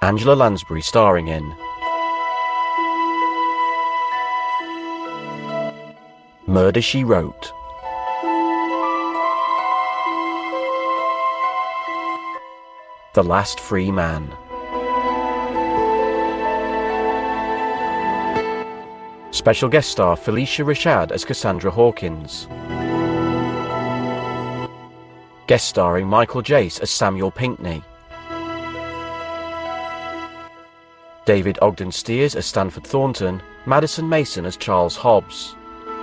Angela Lansbury starring in Murder, She Wrote, The Last Free Man, special guest star Felicia Rashad as Cassandra Hawkins, guest starring Michael Jace as Samuel Pinckney, David Ogden Stiers as Stanford Thornton, Madison Mason as Charles Hobbs,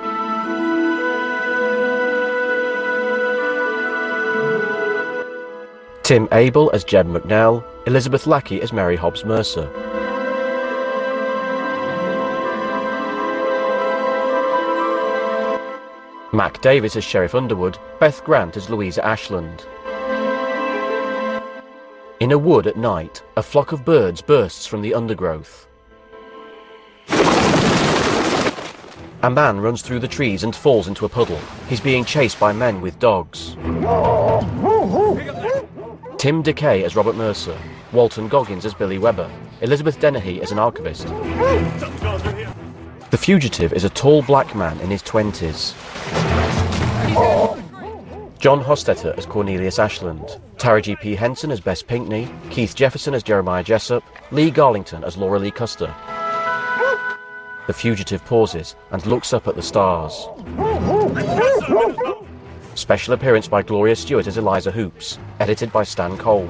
Tim Abel as Jeb McNell, Elizabeth Lackey as Mary Hobbs Mercer. Mac Davis as Sheriff Underwood, Beth Grant as Louisa Ashland. In a wood at night, a flock of birds bursts from the undergrowth. A man runs through the trees and falls into a puddle. He's being chased by men with dogs. Tim Decay as Robert Mercer, Walton Goggins as Billy Webber, Elizabeth Dennehy as an archivist. The fugitive is a tall black man in his 20s. John Hostetter as Cornelius Ashland, Taraji P. Henson as Bess Pinckney, Keith Jefferson as Jeremiah Jessup, Lee Garlington as Laura Lee Custer. The fugitive pauses and looks up at the stars. Special appearance by Gloria Stewart as Eliza Hoops, edited by Stan Cole.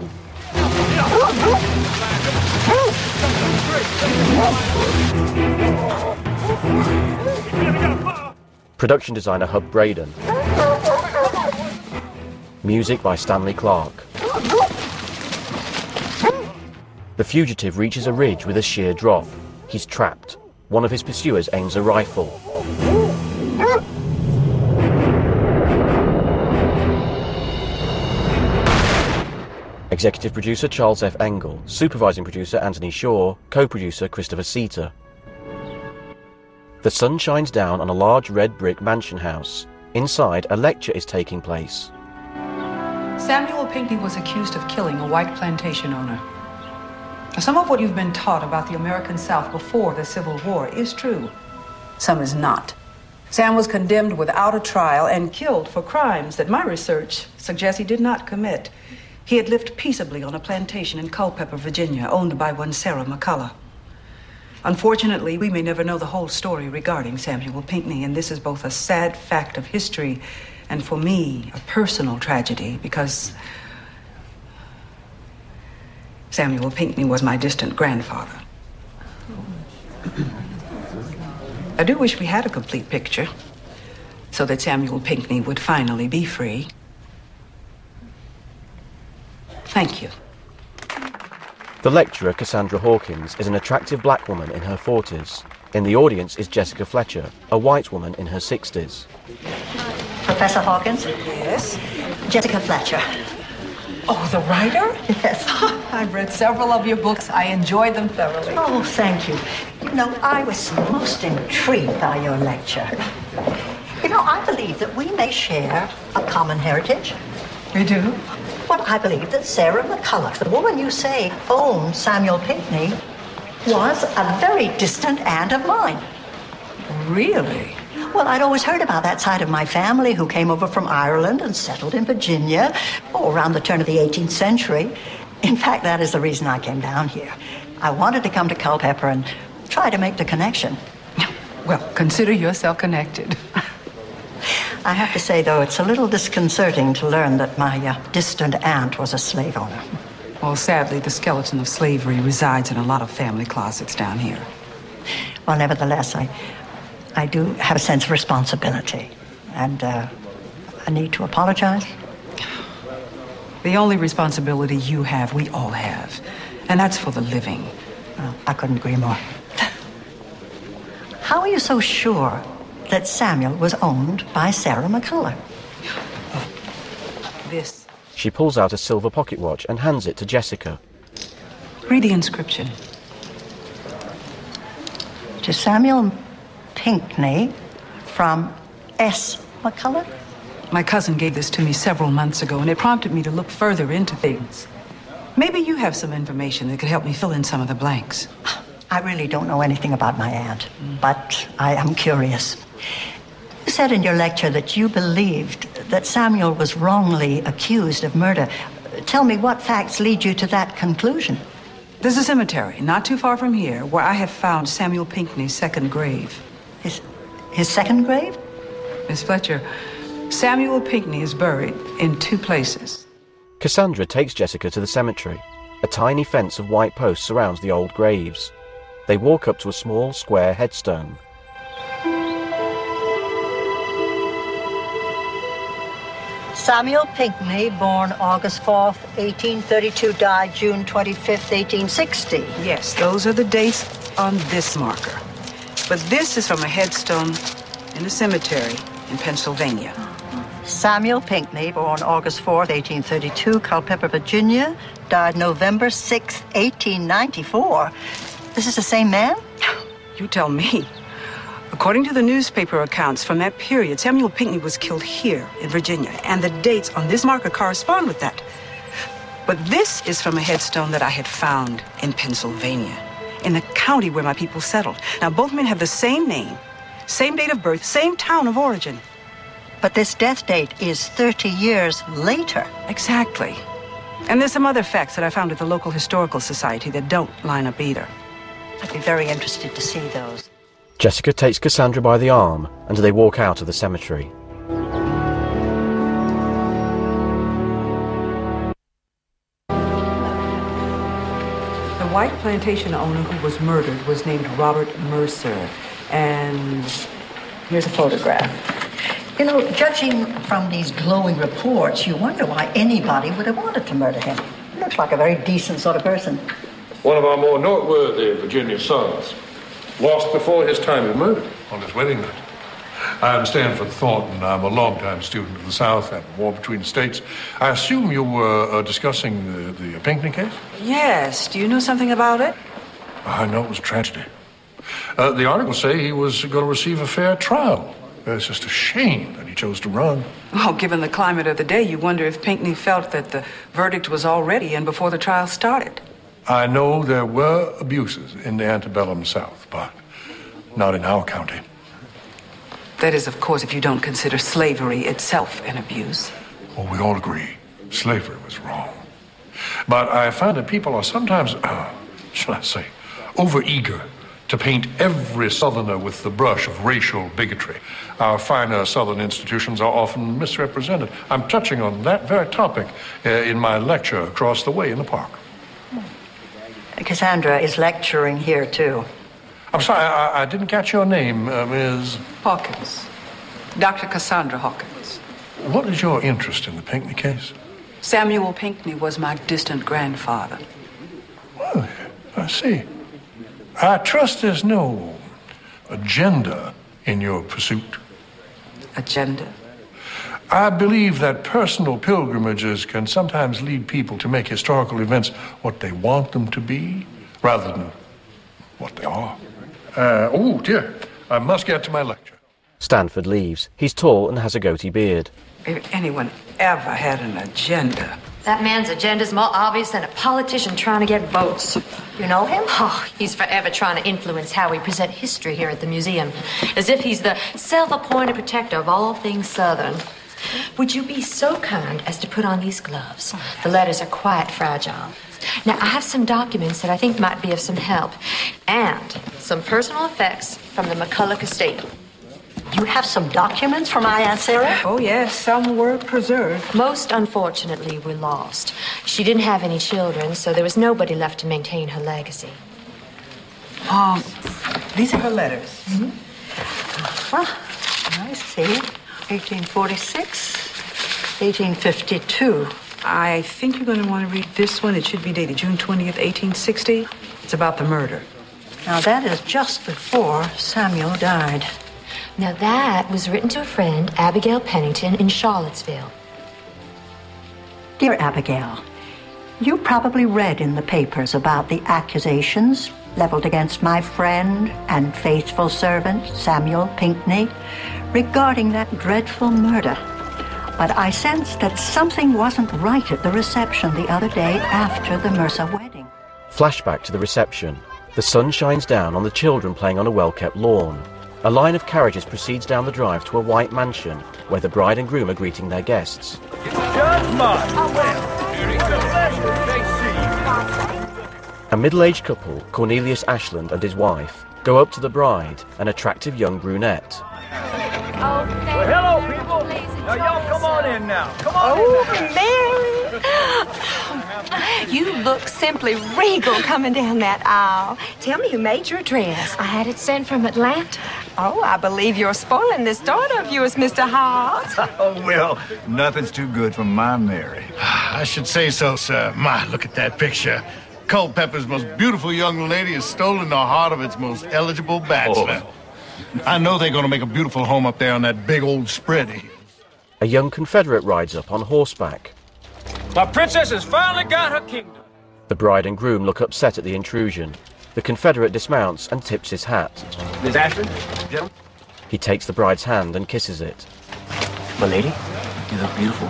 Production designer Hub Braden. Music by Stanley Clark. The fugitive reaches a ridge with a sheer drop. He's trapped. One of his pursuers aims a rifle. Executive producer Charles F. Engel, supervising producer Anthony Shaw, co-producer Christopher Seater. The sun shines down on a large red brick mansion house. Inside, a lecture is taking place. Samuel Pinckney was accused of killing a white plantation owner. Now, some of what you've been taught about the American South before the Civil War is true. Some is not. Sam was condemned without a trial and killed for crimes that my research suggests he did not commit. He had lived peaceably on a plantation in Culpeper, Virginia, owned by one Sarah McCullough. Unfortunately, we may never know the whole story regarding Samuel Pinckney, and this is both a sad fact of history and, for me, a personal tragedy, because Samuel Pinckney was my distant grandfather. I do wish we had a complete picture so that Samuel Pinckney would finally be free. Thank you. The lecturer, Cassandra Hawkins, is an attractive black woman in her 40s. In the audience is Jessica Fletcher, a white woman in her 60s. Professor Hawkins? Yes? Jessica Fletcher. Oh, the writer? Yes. I've read several of your books. I enjoyed them thoroughly. Oh, thank you. You know, I was most intrigued by your lecture. You know, I believe that we may share a common heritage. We do? Well, I believe that Sarah McCullough, the woman you say owned Samuel Pinckney, was a very distant aunt of mine. Really? Well, I'd always heard about that side of my family who came over from Ireland and settled in Virginia, around the turn of the 18th century. In fact, that is the reason I came down here. I wanted to come to Culpeper and try to make the connection. Well, consider yourself connected. I have to say, though, it's a little disconcerting to learn that my distant aunt was a slave owner. Well, sadly, the skeleton of slavery resides in a lot of family closets down here. Well, nevertheless, I do have a sense of responsibility, and I need to apologize. The only responsibility you have, we all have, and that's for the living. Well, I couldn't agree more. How are you so sure that Samuel was owned by Sarah McCullough? This. She pulls out a silver pocket watch and hands it to Jessica. Read the inscription. To Samuel Pinckney from S. McCullough? My cousin gave this to me several months ago, and it prompted me to look further into things. Maybe you have some information that could help me fill in some of the blanks. I really don't know anything about my aunt, but I am curious. You said in your lecture that you believed that Samuel was wrongly accused of murder. Tell me what facts lead you to that conclusion. There's a cemetery not too far from here where I have found Samuel Pinckney's second grave. His second grave? Miss Fletcher, Samuel Pinckney is buried in two places. Cassandra takes Jessica to the cemetery. A tiny fence of white posts surrounds the old graves. They walk up to a small, square headstone. Samuel Pinckney, born August 4th, 1832, died June 25th, 1860. Yes, those are the dates on this marker. But this is from a headstone in a cemetery in Pennsylvania. Samuel Pinckney, born August 4th, 1832, Culpeper, Virginia, died November 6th, 1894. This is the same man? You tell me. According to the newspaper accounts from that period, Samuel Pinckney was killed here in Virginia, and the dates on this marker correspond with that. But this is from a headstone that I had found in Pennsylvania, in the county where my people settled. Now, both men have the same name, same date of birth, same town of origin. But this death date is 30 years later. Exactly. And there's some other facts that I found at the local historical society that don't line up either. I'd be very interested to see those. Jessica takes Cassandra by the arm, and they walk out of the cemetery. The white plantation owner who was murdered was named Robert Mercer. And here's a photograph. You know, judging from these glowing reports, you wonder why anybody would have wanted to murder him. He looks like a very decent sort of person. One of our more noteworthy Virginia sons. Lost before his time of murder. On his wedding night. I'm Stanford Thornton. I'm a longtime student of the South and the war between the states. I assume you were discussing the Pinckney case? Yes. Do you know something about it? I know it was a tragedy. The articles say he was going to receive a fair trial. It's just a shame that he chose to run. Oh, given the climate of the day, you wonder if Pinckney felt that the verdict was already in before the trial started. I know there were abuses in the antebellum South, but not in our county. That is, of course, if you don't consider slavery itself an abuse. Well, we all agree slavery was wrong. But I find that people are sometimes, shall I say, overeager to paint every Southerner with the brush of racial bigotry. Our finer Southern institutions are often misrepresented. I'm touching on that very topic in my lecture across the way in the park. Cassandra is lecturing here, too. I'm sorry, I didn't catch your name, Ms. Hawkins. Dr. Cassandra Hawkins. What is your interest in the Pinckney case? Samuel Pinckney was my distant grandfather. Well, I see. I trust there's no agenda in your pursuit. Agenda? I believe that personal pilgrimages can sometimes lead people to make historical events what they want them to be, rather than what they are. Oh, dear. I must get to my lecture. Stanford leaves. He's tall and has a goatee beard. If anyone ever had an agenda. That man's agenda's more obvious than a politician trying to get votes. You know him? Oh, he's forever trying to influence how we present history here at the museum, as if he's the self-appointed protector of all things Southern. Would you be so kind as to put on these gloves? The letters are quite fragile. Now, I have some documents that I think might be of some help, and some personal effects from the McCulloch estate. You have some documents from my Aunt Sarah? Oh, yes, some were preserved. Most unfortunately were lost. She didn't have any children, so there was nobody left to maintain her legacy. These are her letters. Mm-hmm. I see. 1846, 1852. I think you're going to want to read this one. It should be dated June 20th, 1860. It's about the murder. Now, that is just before Samuel died. Now, that was written to a friend, Abigail Pennington, in Charlottesville. Dear Abigail, you probably read in the papers about the accusations leveled against my friend and faithful servant, Samuel Pinckney, regarding that dreadful murder. But I sensed that something wasn't right at the reception the other day after the Mercer wedding. Flashback to the reception. The sun shines down on the children playing on a well-kept lawn. A line of carriages proceeds down the drive to a white mansion where the bride and groom are greeting their guests. A middle-aged couple, Cornelius Ashland and his wife, go up to the bride, an attractive young brunette. Well, hello, people. Now, y'all come on in now. Come on in now. Mary! You look simply regal coming down that aisle. Tell me who made your dress. I had it sent from Atlanta. Oh, I believe you're spoiling this daughter of yours, Mr. Hobbs. Oh, well, nothing's too good for my Mary. I should say so, sir. My, look at that picture. Culpeper's most beautiful young lady has stolen the heart of its most eligible bachelor. Oh. I know they're going to make a beautiful home up there on that big old spread hill. A young Confederate rides up on horseback. My princess has finally got her kingdom. The bride and groom look upset at the intrusion. The Confederate dismounts and tips his hat. Miss Ashton, gentlemen. He takes the bride's hand and kisses it. My lady, you look beautiful.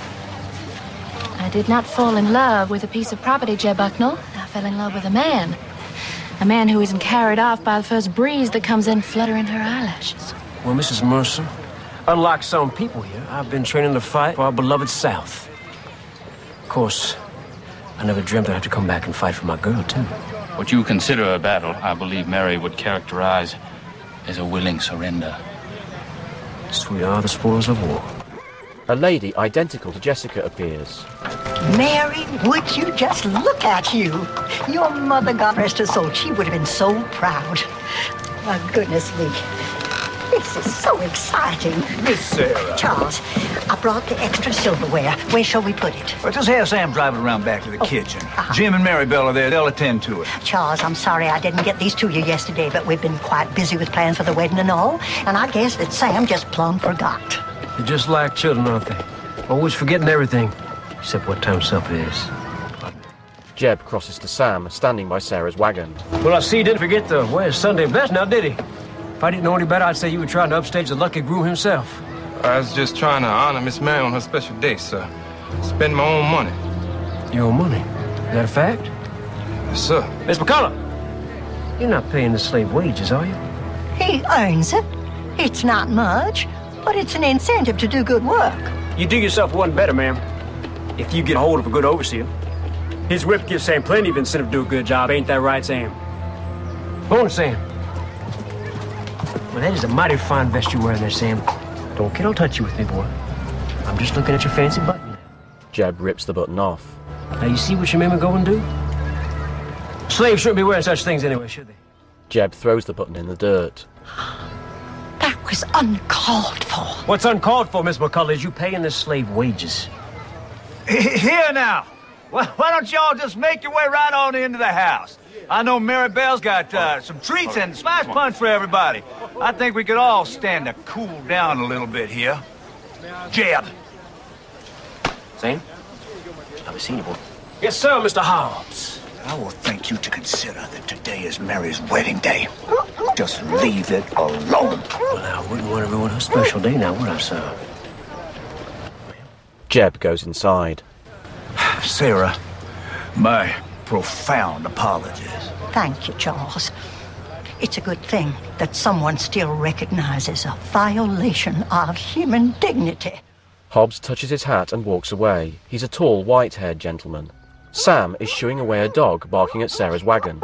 I did not fall in love with a piece of property, Jeb Bucknell. I fell in love with a man. A man who isn't carried off by the first breeze that comes in fluttering her eyelashes. Well, Mrs. Mercer, unlike some people here, I've been training to fight for our beloved South. Of course, I never dreamt I'd have to come back and fight for my girl, too. What you consider a battle, I believe Mary would characterize as a willing surrender. Sweet are the spoils of war. A lady identical to Jessica appears. Mary, would you just look at you? Your mother, God rest her soul, she would have been so proud. My goodness me. This is so exciting. Miss Sarah. Charles, I brought the extra silverware. Where shall we put it? Well, just have Sam drive it around back to the kitchen. Jim and Mary Bell are there. They'll attend to it. Charles, I'm sorry I didn't get these to you yesterday, but we've been quite busy with plans for the wedding and all, and I guess that Sam just plumb forgot. They're just like children, aren't they? Always forgetting everything, except what time supper is. Jeb crosses to Sam, standing by Sarah's wagon. Well, I see he didn't forget to wear his Sunday best now, did he? If I didn't know any better, I'd say you were trying to upstage the lucky groom himself. I was just trying to honor Miss Mary on her special day, sir. Spend my own money. Your own money? Is that a fact? Yes, sir. Miss McCullough, you're not paying the slave wages, are you? He earns it. It's not much, but it's an incentive to do good work. You do yourself one better, ma'am. If you get a hold of a good overseer. His whip gives Sam plenty of incentive to do a good job, ain't that right, Sam? Go on, Sam. Well, that is a mighty fine vest you're wearing there, Sam. Don't get all touchy with me, boy. I'm just looking at your fancy button. Jeb rips the button off. Now, you see what you made me go and do? Slaves shouldn't be wearing such things anyway, should they? Jeb throws the button in the dirt. That was uncalled for. What's uncalled for, Miss McCullough, is you paying this slave wages. Here now. Well, why don't y'all just make your way right on into the house? I know Mary Bell's got some treats and spice punch for everybody. I think we could all stand to cool down a little bit here. Jeb. Sam? I've seen you, boy. Yes, sir, Mr. Hobbs. I will thank you to consider that today is Mary's wedding day. Just leave it alone. Well, I wouldn't want to ruin her special day now, would I, sir? Jeb goes inside. Sarah, my profound apologies. Thank you, Charles. It's a good thing that someone still recognizes a violation of human dignity. Hobbs touches his hat and walks away. He's a tall, white-haired gentleman. Sam is shooing away a dog barking at Sarah's wagon.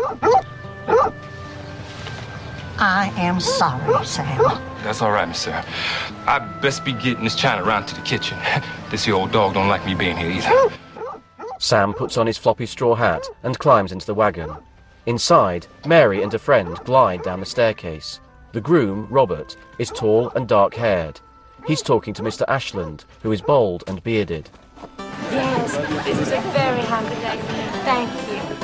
I am sorry, Sam. That's all right, Miss Sarah. I'd best be getting this china around to the kitchen. This here old dog don't like me being here either. Sam puts on his floppy straw hat and climbs into the wagon. Inside, Mary and a friend glide down the staircase. The groom, Robert, is tall and dark-haired. He's talking to Mr. Ashland, who is bald and bearded. Yes, this is a very happy day for me. Thank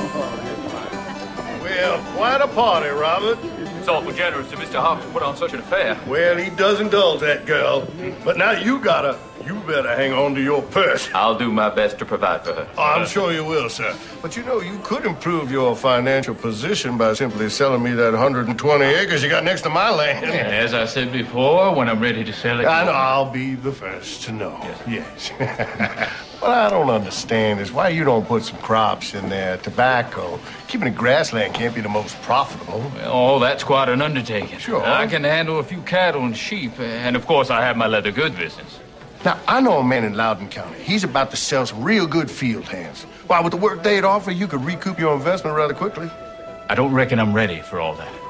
you. Well, quite a party, Robert. It's awful generous to Mr. Hobbs to put on such an affair. Well, he does indulge that girl. But now you gotta you better hang on to your purse. I'll do my best to provide for her. Oh, I'm sure you will, sir. But you know, you could improve your financial position by simply selling me that 120 acres you got next to my land. As I said before, when I'm ready to sell it... And I'll be the first to know. Yes. What I don't understand is why you don't put some crops in there, tobacco. Keeping a grassland can't be the most profitable. Well, that's quite an undertaking. Sure. I can handle a few cattle and sheep, and of course I have my leather goods business. Now, I know a man in Loudoun County. He's about to sell some real good field hands. Why, with the work they'd offer, you could recoup your investment rather quickly. I don't reckon I'm ready for all that.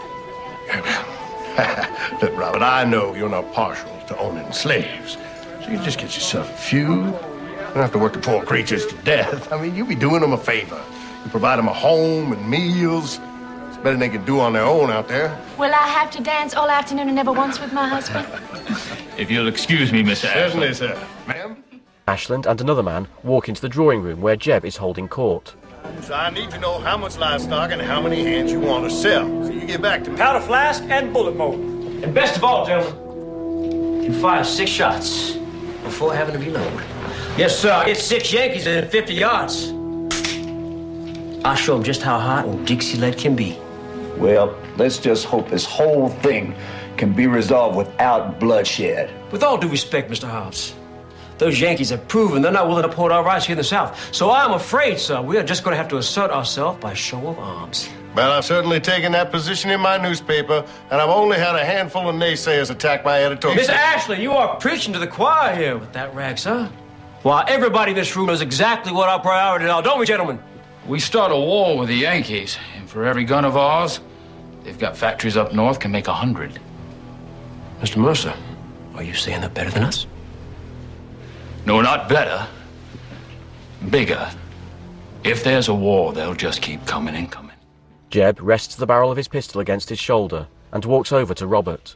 Look, Robert, I know you're not partial to owning slaves. So you just get yourself a few. You don't have to work the poor creatures to death. I mean, you'll be doing them a favor. You provide them a home and meals. It's better than they can do on their own out there. Will I have to dance all afternoon and never once with my husband? If you'll excuse me, Mr. Certainly, Ashland. sir. Ma'am? Ashland and another man walk into the drawing room where Jeb is holding court. So I need to know how much livestock and how many hands you want to sell. So you get back to me. Powder flask and bullet mold. And best of all, gentlemen, you fire 6 shots before having to reload. Yes, sir. It's 6 Yankees in 50 yards. I'll show them just how hot old Dixie Lead can be. Well, let's just hope this whole thing can be resolved without bloodshed. With all due respect, Mr. Hobbs, those Yankees have proven they're not willing to uphold our rights here in the South. So I'm afraid, sir, we are just going to have to assert ourselves by show of arms. Well, I've certainly taken that position in my newspaper, and I've only had a handful of naysayers attack my editorial. Mr. Ashland, you are preaching to the choir here with that rag, sir. Why, everybody in this room knows exactly what our priorities are, don't we, gentlemen? We start a war with the Yankees, and for every gun of ours, they've got factories up north can make 100. Mr. Mercer, are you saying they're better than us? No, not better. Bigger. If there's a war, they'll just keep coming and coming. Jeb rests the barrel of his pistol against his shoulder and walks over to Robert.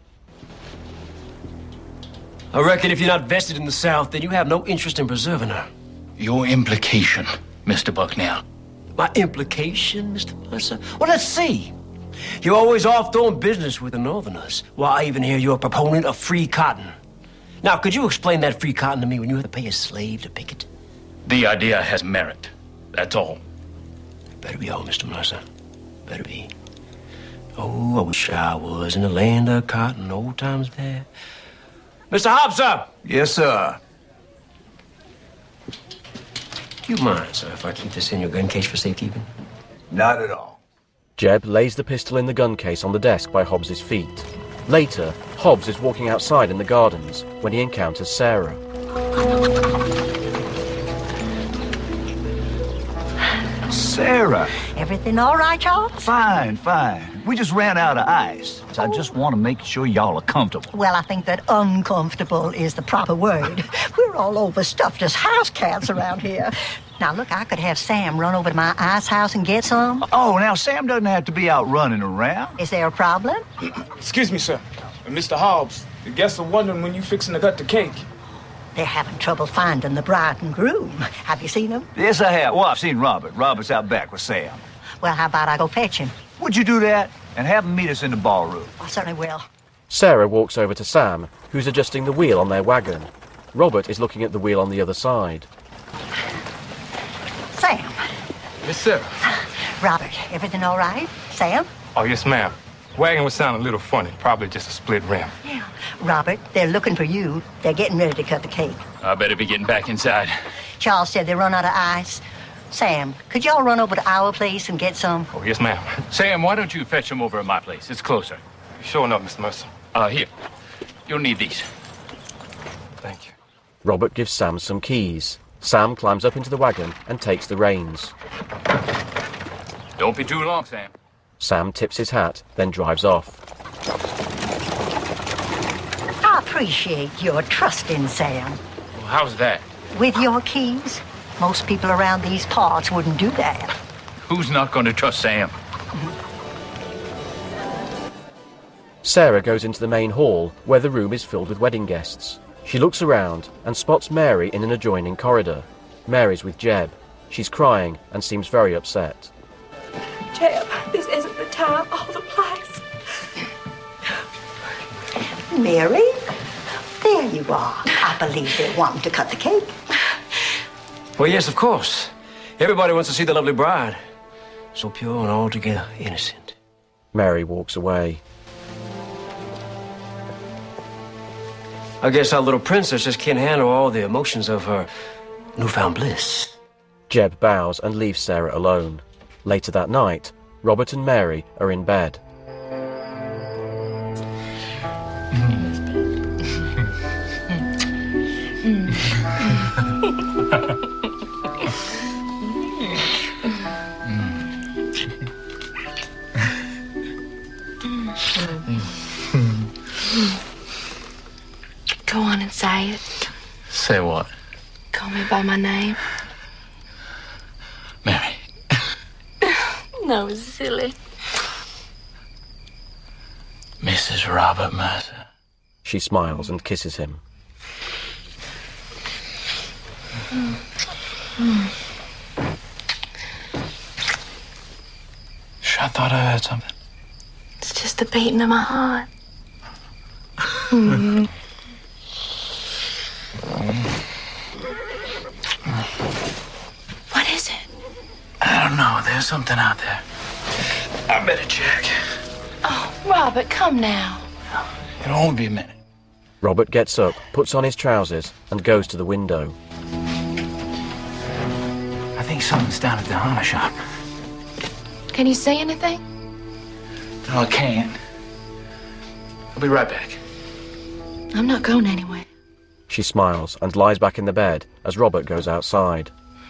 I reckon if you're not vested in the South, then you have no interest in preserving her. Your implication, Mr. Bucknell. My implication, Mr. Mercer? Well, let's see. You're always off doing business with the Northerners, while I even hear you're a proponent of free cotton. Now, could you explain that free cotton to me when you have to pay a slave to pick it? The idea has merit. That's all. Better be all, Mr. Mercer. Better be. Oh, I wish I was in the land of cotton, old times there. Mr. Hobbs, sir! Yes, sir. Do you mind, sir, if I keep this in your gun case for safekeeping? Not at all. Jeb lays the pistol in the gun case on the desk by Hobbs's feet. Later, Hobbs is walking outside in the gardens when he encounters Sarah. Sarah. Everything all right, Charles? Fine, fine. We just ran out of ice, so I just want to make sure y'all are comfortable. Well, I think that uncomfortable is the proper word. We're all overstuffed as house cats around here. Now, look, I could have Sam run over to my ice house and get some. Oh, now, Sam doesn't have to be out running around. Is there a problem? Excuse me, sir. Mr. Hobbs, the guests are wondering when you fixing to cut the cake. They're having trouble finding the bride and groom. Have you seen them? Yes, I have. Well, I've seen Robert. Robert's out back with Sam. Well, how about I go fetch him? Would you do that? And have him meet us in the ballroom. I certainly will. Sarah walks over to Sam, who's adjusting the wheel on their wagon. Robert is looking at the wheel on the other side. Sam. Miss Sarah. Robert, everything all right? Sam? Oh, yes, ma'am. Wagon would sound a little funny. Probably just a split rim. Yeah. Robert, they're looking for you. They're getting ready to cut the cake. I better be getting back inside. Charles said they run out of ice. Sam, could y'all run over to our place and get some? Oh, yes, ma'am. Sam, why don't you fetch him over at my place? It's closer. Sure enough, Mr. Mercer. Here. You'll need these. Thank you. Robert gives Sam some keys. Sam climbs up into the wagon and takes the reins. Don't be too long, Sam. Sam tips his hat, then drives off. I appreciate your trust in Sam. Well, how's that? With your keys, most people around these parts wouldn't do that. Who's not going to trust Sam? Sarah goes into the main hall, where the room is filled with wedding guests. She looks around and spots Mary in an adjoining corridor. Mary's with Jeb. She's crying and seems very upset. Jeb, this isn't the time or the place. Mary, there you are. I believe they're wanting to cut the cake. Well, yes, of course. Everybody wants to see the lovely bride. So pure and altogether innocent. Mary walks away. I guess our little princess just can't handle all the emotions of her newfound bliss. Jeb bows and leaves Sarah alone. Later that night, Robert and Mary are in bed. Go on and say it. Say what? Call me by my name. Mary. No, silly. Mrs. Robert Mercer. She smiles and kisses him. I thought I heard something. It's just the beating of my heart. What is it? I don't know. There's something out there. I better check. Oh, Robert, come now. It'll only be a minute. Robert gets up, puts on his trousers, and goes to the window. I think something's down at the Hana shop. Can you see anything? No, I can't. I'll be right back. I'm not going anywhere. She smiles and lies back in the bed as Robert goes outside.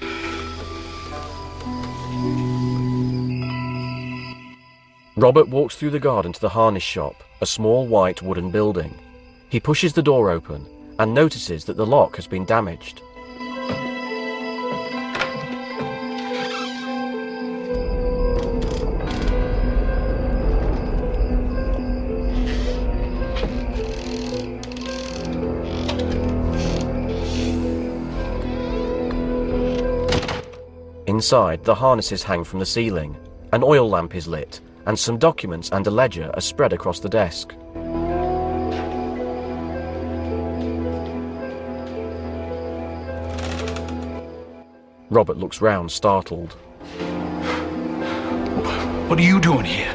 Robert walks through the garden to the harness shop, a small white wooden building. He pushes the door open and notices that the lock has been damaged. Inside, the harnesses hang from the ceiling, an oil lamp is lit, and some documents and a ledger are spread across the desk. Robert looks round, startled. What are you doing here?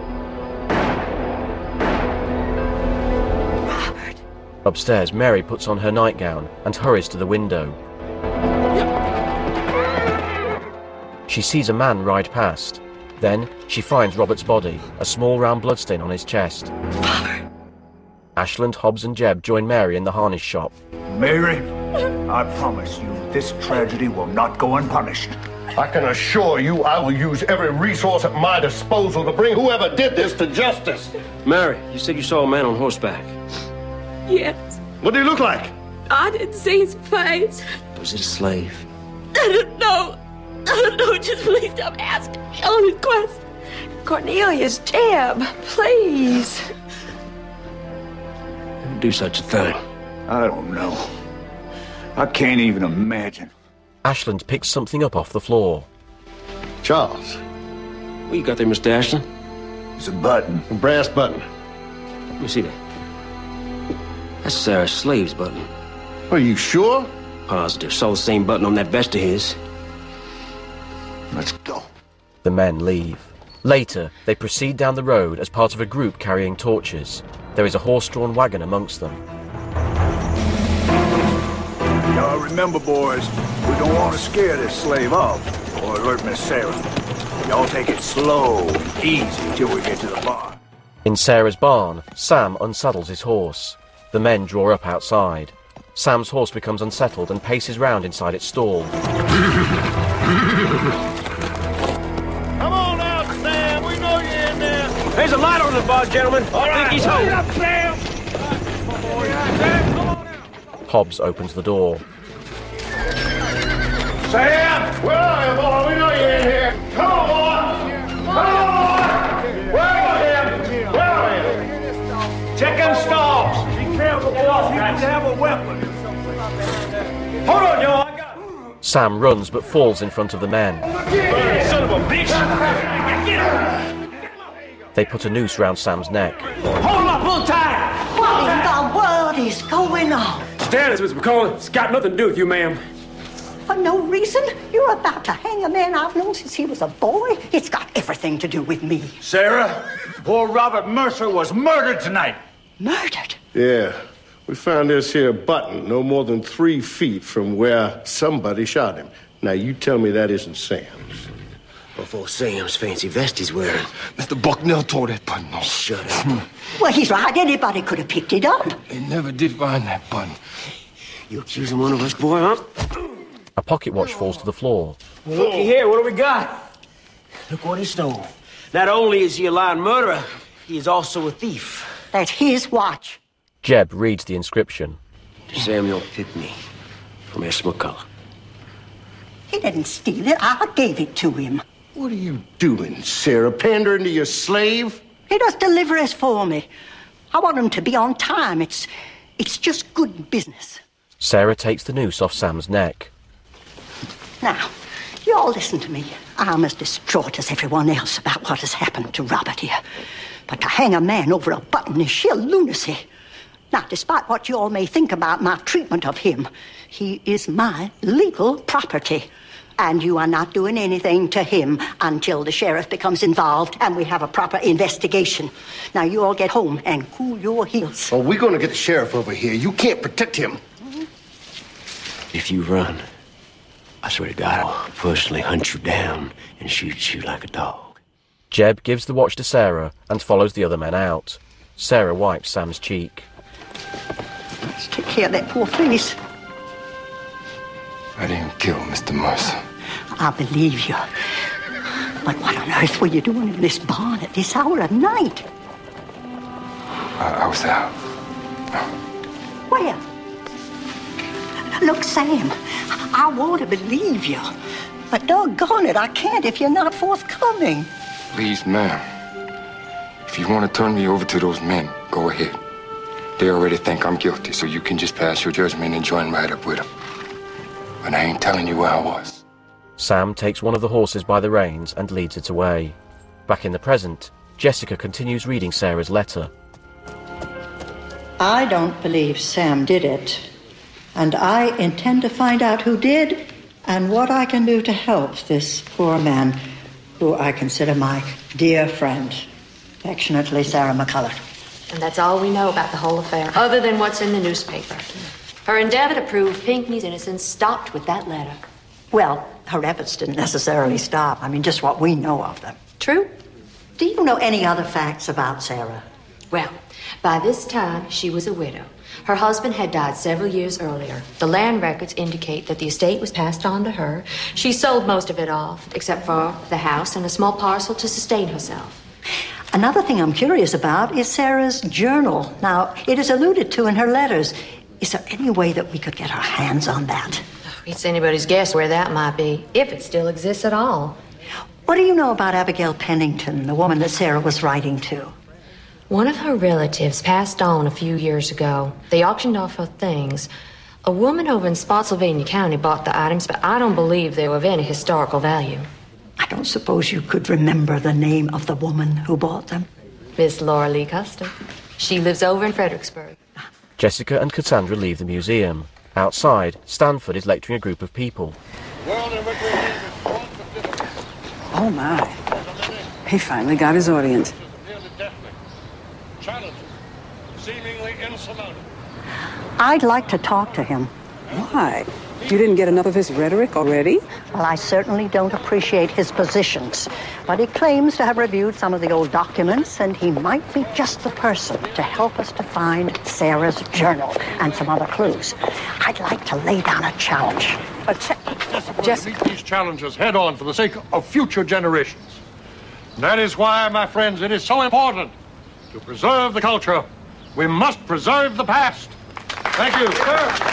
Robert. Upstairs, Mary puts on her nightgown and hurries to the window. She sees a man ride past. Then she finds Robert's body, a small round bloodstain on his chest. Robert. Ashland, Hobbs and Jeb join Mary in the harness shop. Mary, I promise you this tragedy will not go unpunished. I can assure you I will use every resource at my disposal to bring whoever did this to justice. Mary, you said you saw a man on horseback. Yes. What did he look like? I didn't see his face. Was it a slave? I don't know. I don't know. Just please stop asking all these questions. Cornelius, Jeb, please. Who'd do such a thing? I don't know. I can't even imagine. Ashland picks something up off the floor. Charles. What you got there, Mr. Ashland? It's a button. A brass button. Let me see that. That's Sarah Slave's button. Are you sure? Positive. Saw the same button on that vest of his. Let's go. The men leave. Later, they proceed down the road as part of a group carrying torches. There is a horse-drawn wagon amongst them. Y'all remember, boys, we don't want to scare this slave off or alert Miss Sarah. Y'all take it slow and easy till we get to the barn. In Sarah's barn, Sam unsaddles his horse. The men draw up outside. Sam's horse becomes unsettled and paces round inside its stall. Come on out, Sam. We know you're in there. There's a light on the barn, gentlemen. All I think he's hurry home. up, Sam. Sam, come on out. Hobbs opens the door. Sam! Where are you, boy? We know you're in here. Come on, boy! Come on, boy! Where are you? Where are you? Check them stalls. Be careful, boys. He could have a weapon. Hold on, y'all. I got it. Sam runs but falls in front of the men. Son of a bitch. They put a noose round Sam's neck. Hold him up, pull tight. What in the world is going on? understand this, Mr. McCullough. It's got nothing to do with you, ma'am. For no reason? You're about to hang a man I've known since he was a boy? It's got everything to do with me. Sarah, poor Robert Mercer was murdered tonight. Murdered? Yeah. We found this here button no more than 3 feet from where somebody shot him. Now, you tell me that isn't Sam's. Before Sam's fancy vest he's wearing. Mr. Bucknell tore that button off. Shut up. Well, he's right. Anybody could have picked it up. They never did find that button. You accusing one of us, boy, huh? A pocket watch falls to the floor. Looky here, what do we got? Look what he stole. Not only is he a lying murderer, he is also a thief. That's his watch. Jeb reads the inscription. To Samuel Pinckney from S. McCullough. He didn't steal it. I gave it to him. What are you doing, Sarah? Pandering to your slave? He does deliveries for me. I want him to be on time. It's just good business. Sarah takes the noose off Sam's neck. Now, you all listen to me. I'm as distraught as everyone else about what has happened to Robert here. But to hang a man over a button is sheer lunacy. Now, despite what you all may think about my treatment of him, he is my legal property. And you are not doing anything to him until the sheriff becomes involved and we have a proper investigation. Now, you all get home and cool your heels. Oh, we're going to get the sheriff over here. You can't protect him. If you run, I swear to God, I'll personally hunt you down and shoot you like a dog. Jeb gives the watch to Sarah and follows the other men out. Sarah wipes Sam's cheek. Let's take care of that poor face. I didn't kill Mr. Mercer. I believe you. But what on earth were you doing in this barn at this hour of night? I was out. Where? Look, Sam, I want to believe you. But doggone it, I can't if you're not forthcoming. Please, ma'am. If you want to turn me over to those men, go ahead. They already think I'm guilty, so you can just pass your judgment and join right up with them. But I ain't telling you where I was. Sam takes one of the horses by the reins and leads it away. Back in the present, Jessica continues reading Sarah's letter. I don't believe Sam did it. And I intend to find out who did and what I can do to help this poor man, who I consider my dear friend. Affectionately, Sarah McCullough. And that's all we know about the whole affair, other than what's in the newspaper. Her endeavor to prove Pinckney's innocence stopped with that letter. Well, her efforts didn't necessarily stop. I mean, just what we know of them. True. Do you know any other facts about Sarah? Well, by this time, she was a widow. Her husband had died several years earlier. The land records indicate that the estate was passed on to her. She sold most of it off, except for the house and a small parcel to sustain herself. Another thing I'm curious about is Sarah's journal. Now, it is alluded to in her letters. Is there any way that we could get our hands on that? It's anybody's guess where that might be, if it still exists at all. What do you know about Abigail Pennington, the woman that Sarah was writing to? One of her relatives passed on a few years ago. They auctioned off her things. A woman over in Spotsylvania County bought the items, but I don't believe they were of any historical value. I don't suppose you could remember the name of the woman who bought them? Miss Laura Lee Custer. She lives over in Fredericksburg. Jessica and Cassandra leave the museum. Outside, Stanford is lecturing a group of people. Oh, my. He finally got his audience. Seemingly insurmountable. I'd like to talk to him. Why? You didn't get enough of his rhetoric already? Well, I certainly don't appreciate his positions, but he claims to have reviewed some of the old documents, and he might be just the person to help us to find Sarah's journal and some other clues. I'd like to lay down a challenge. Jessica. Meet these challenges head on for the sake of future generations. And that is why, my friends, it is so important to preserve the culture. We must preserve the past. Thank you, sir.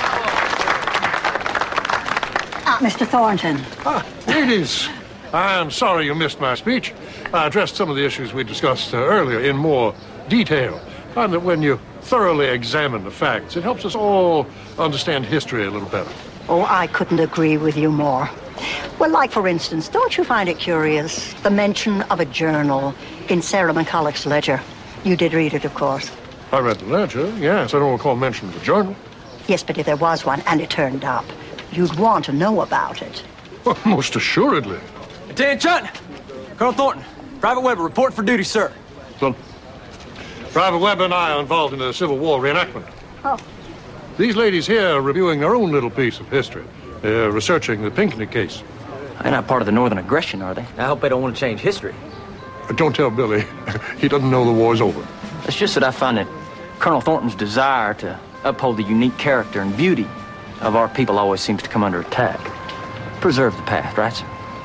Mr. Thornton. Ladies, I am sorry you missed my speech. I addressed some of the issues we discussed earlier in more detail. I find that when you thoroughly examine the facts, it helps us all understand history a little better. Oh, I couldn't agree with you more. Well, like, for instance, don't you find it curious, the mention of a journal in Sarah McCulloch's ledger? You did read it, of course. I read the ledger, yes. I don't recall mention of the journal. Yes, but if there was one and it turned up, you'd want to know about it. Well, most assuredly. Lieutenant Chutton! Colonel Thornton, Private Weber, report for duty, sir. Son, Private Webber and I are involved in a Civil War reenactment. Oh. These ladies here are reviewing their own little piece of history. They're researching the Pinckney case. They're not part of the Northern aggression, are they? I hope they don't want to change history. Don't tell Billy. He doesn't know the war's over. It's just that I find that Colonel Thornton's desire to uphold the unique character and beauty of our people always seems to come under attack. Preserve the past, right, sir?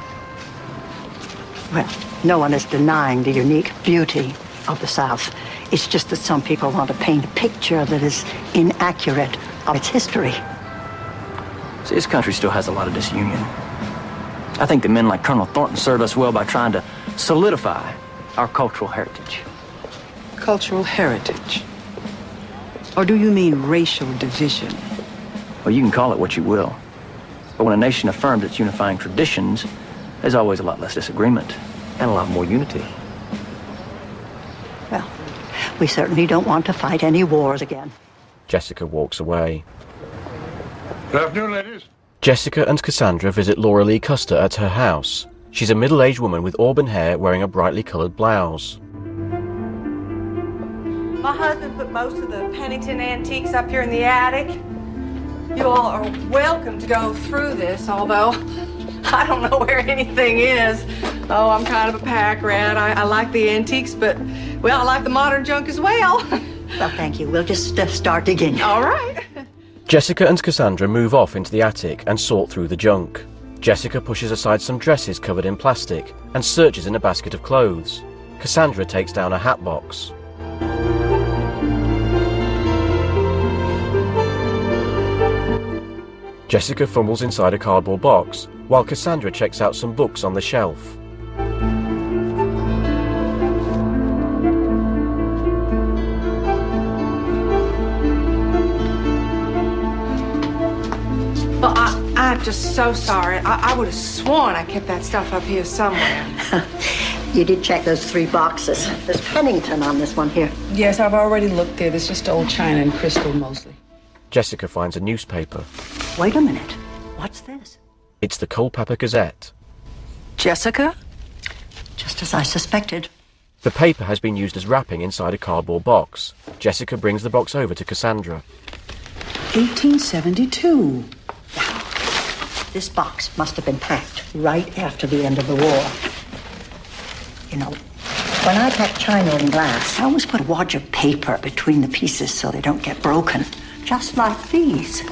Well, no one is denying the unique beauty of the South. It's just that some people want to paint a picture that is inaccurate of its history. See, this country still has a lot of disunion. I think that men like Colonel Thornton served us well by trying to solidify our cultural heritage. Cultural heritage? Or do you mean racial division? Well, you can call it what you will. But when a nation affirms its unifying traditions, there's always a lot less disagreement and a lot more unity. Well, we certainly don't want to fight any wars again. Jessica walks away. Good afternoon, ladies. Jessica and Cassandra visit Laura Lee Custer at her house. She's a middle-aged woman with auburn hair wearing a brightly coloured blouse. My husband put most of the Pennington antiques up here in the attic. You all are welcome to go through this, although I don't know where anything is. Oh, I'm kind of a pack rat. I like the antiques, but, well, I like the modern junk as well. Well, thank you. We'll just start digging. All right. Jessica and Cassandra move off into the attic and sort through the junk. Jessica pushes aside some dresses covered in plastic and searches in a basket of clothes. Cassandra takes down a hat box. Jessica fumbles inside a cardboard box, while Cassandra checks out some books on the shelf. Well, I'm just so sorry. I would have sworn I kept that stuff up here somewhere. You did check those 3 boxes. There's Pennington on this one here. Yes, I've already looked there. There's just old china and crystal mostly. Jessica finds a newspaper. Wait a minute. What's this? It's the Culpeper Gazette. Jessica? Just as I suspected. The paper has been used as wrapping inside a cardboard box. Jessica brings the box over to Cassandra. 1872. This box must have been packed right after the end of the war. You know, when I pack china and glass, I always put a wad of paper between the pieces so they don't get broken. Just like these.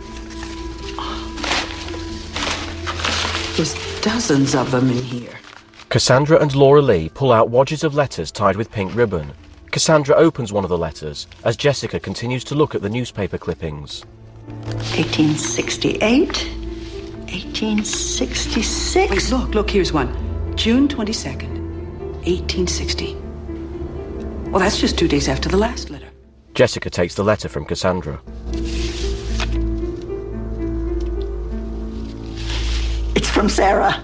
There's dozens of them in here. Cassandra and Laura Lee pull out wadges of letters tied with pink ribbon. Cassandra opens one of the letters as Jessica continues to look at the newspaper clippings. 1868, 1866. Wait, look, here's one. June 22nd, 1860. Well, that's just 2 days after the last letter. Jessica takes the letter from Cassandra. It's from Sarah.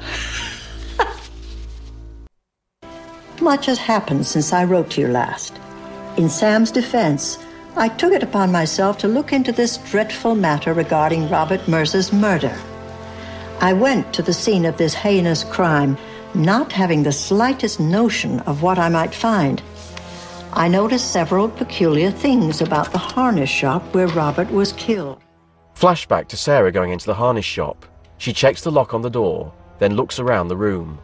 Much has happened since I wrote to you last. In Sam's defense, I took it upon myself to look into this dreadful matter regarding Robert Mercer's murder. I went to the scene of this heinous crime, not having the slightest notion of what I might find. I noticed several peculiar things about the harness shop where Robert was killed. Flashback to Sarah going into the harness shop. She checks the lock on the door, then looks around the room.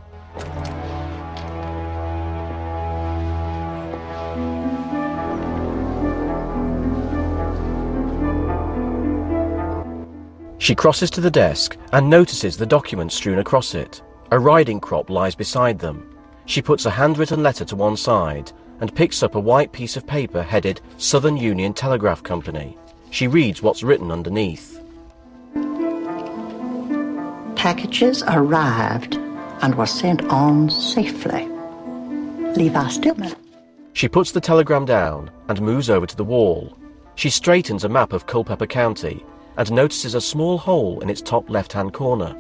She crosses to the desk and notices the documents strewn across it. A riding crop lies beside them. She puts a handwritten letter to one side and picks up a white piece of paper headed Southern Union Telegraph Company. She reads what's written underneath. Packages arrived and were sent on safely. Levi Stillman. She puts the telegram down and moves over to the wall. She straightens a map of Culpeper County and notices a small hole in its top left-hand corner.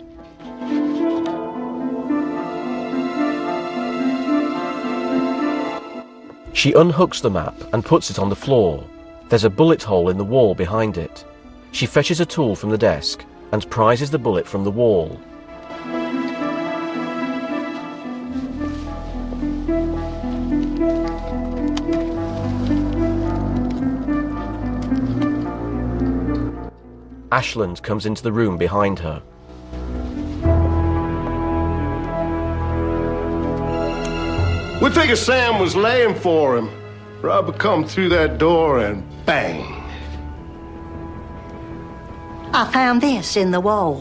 She unhooks the map and puts it on the floor. There's a bullet hole in the wall behind it. She fetches a tool from the desk and prizes the bullet from the wall. Ashland comes into the room behind her. We figure Sam was laying for him. Robert come through that door and bang. I found this in the wall.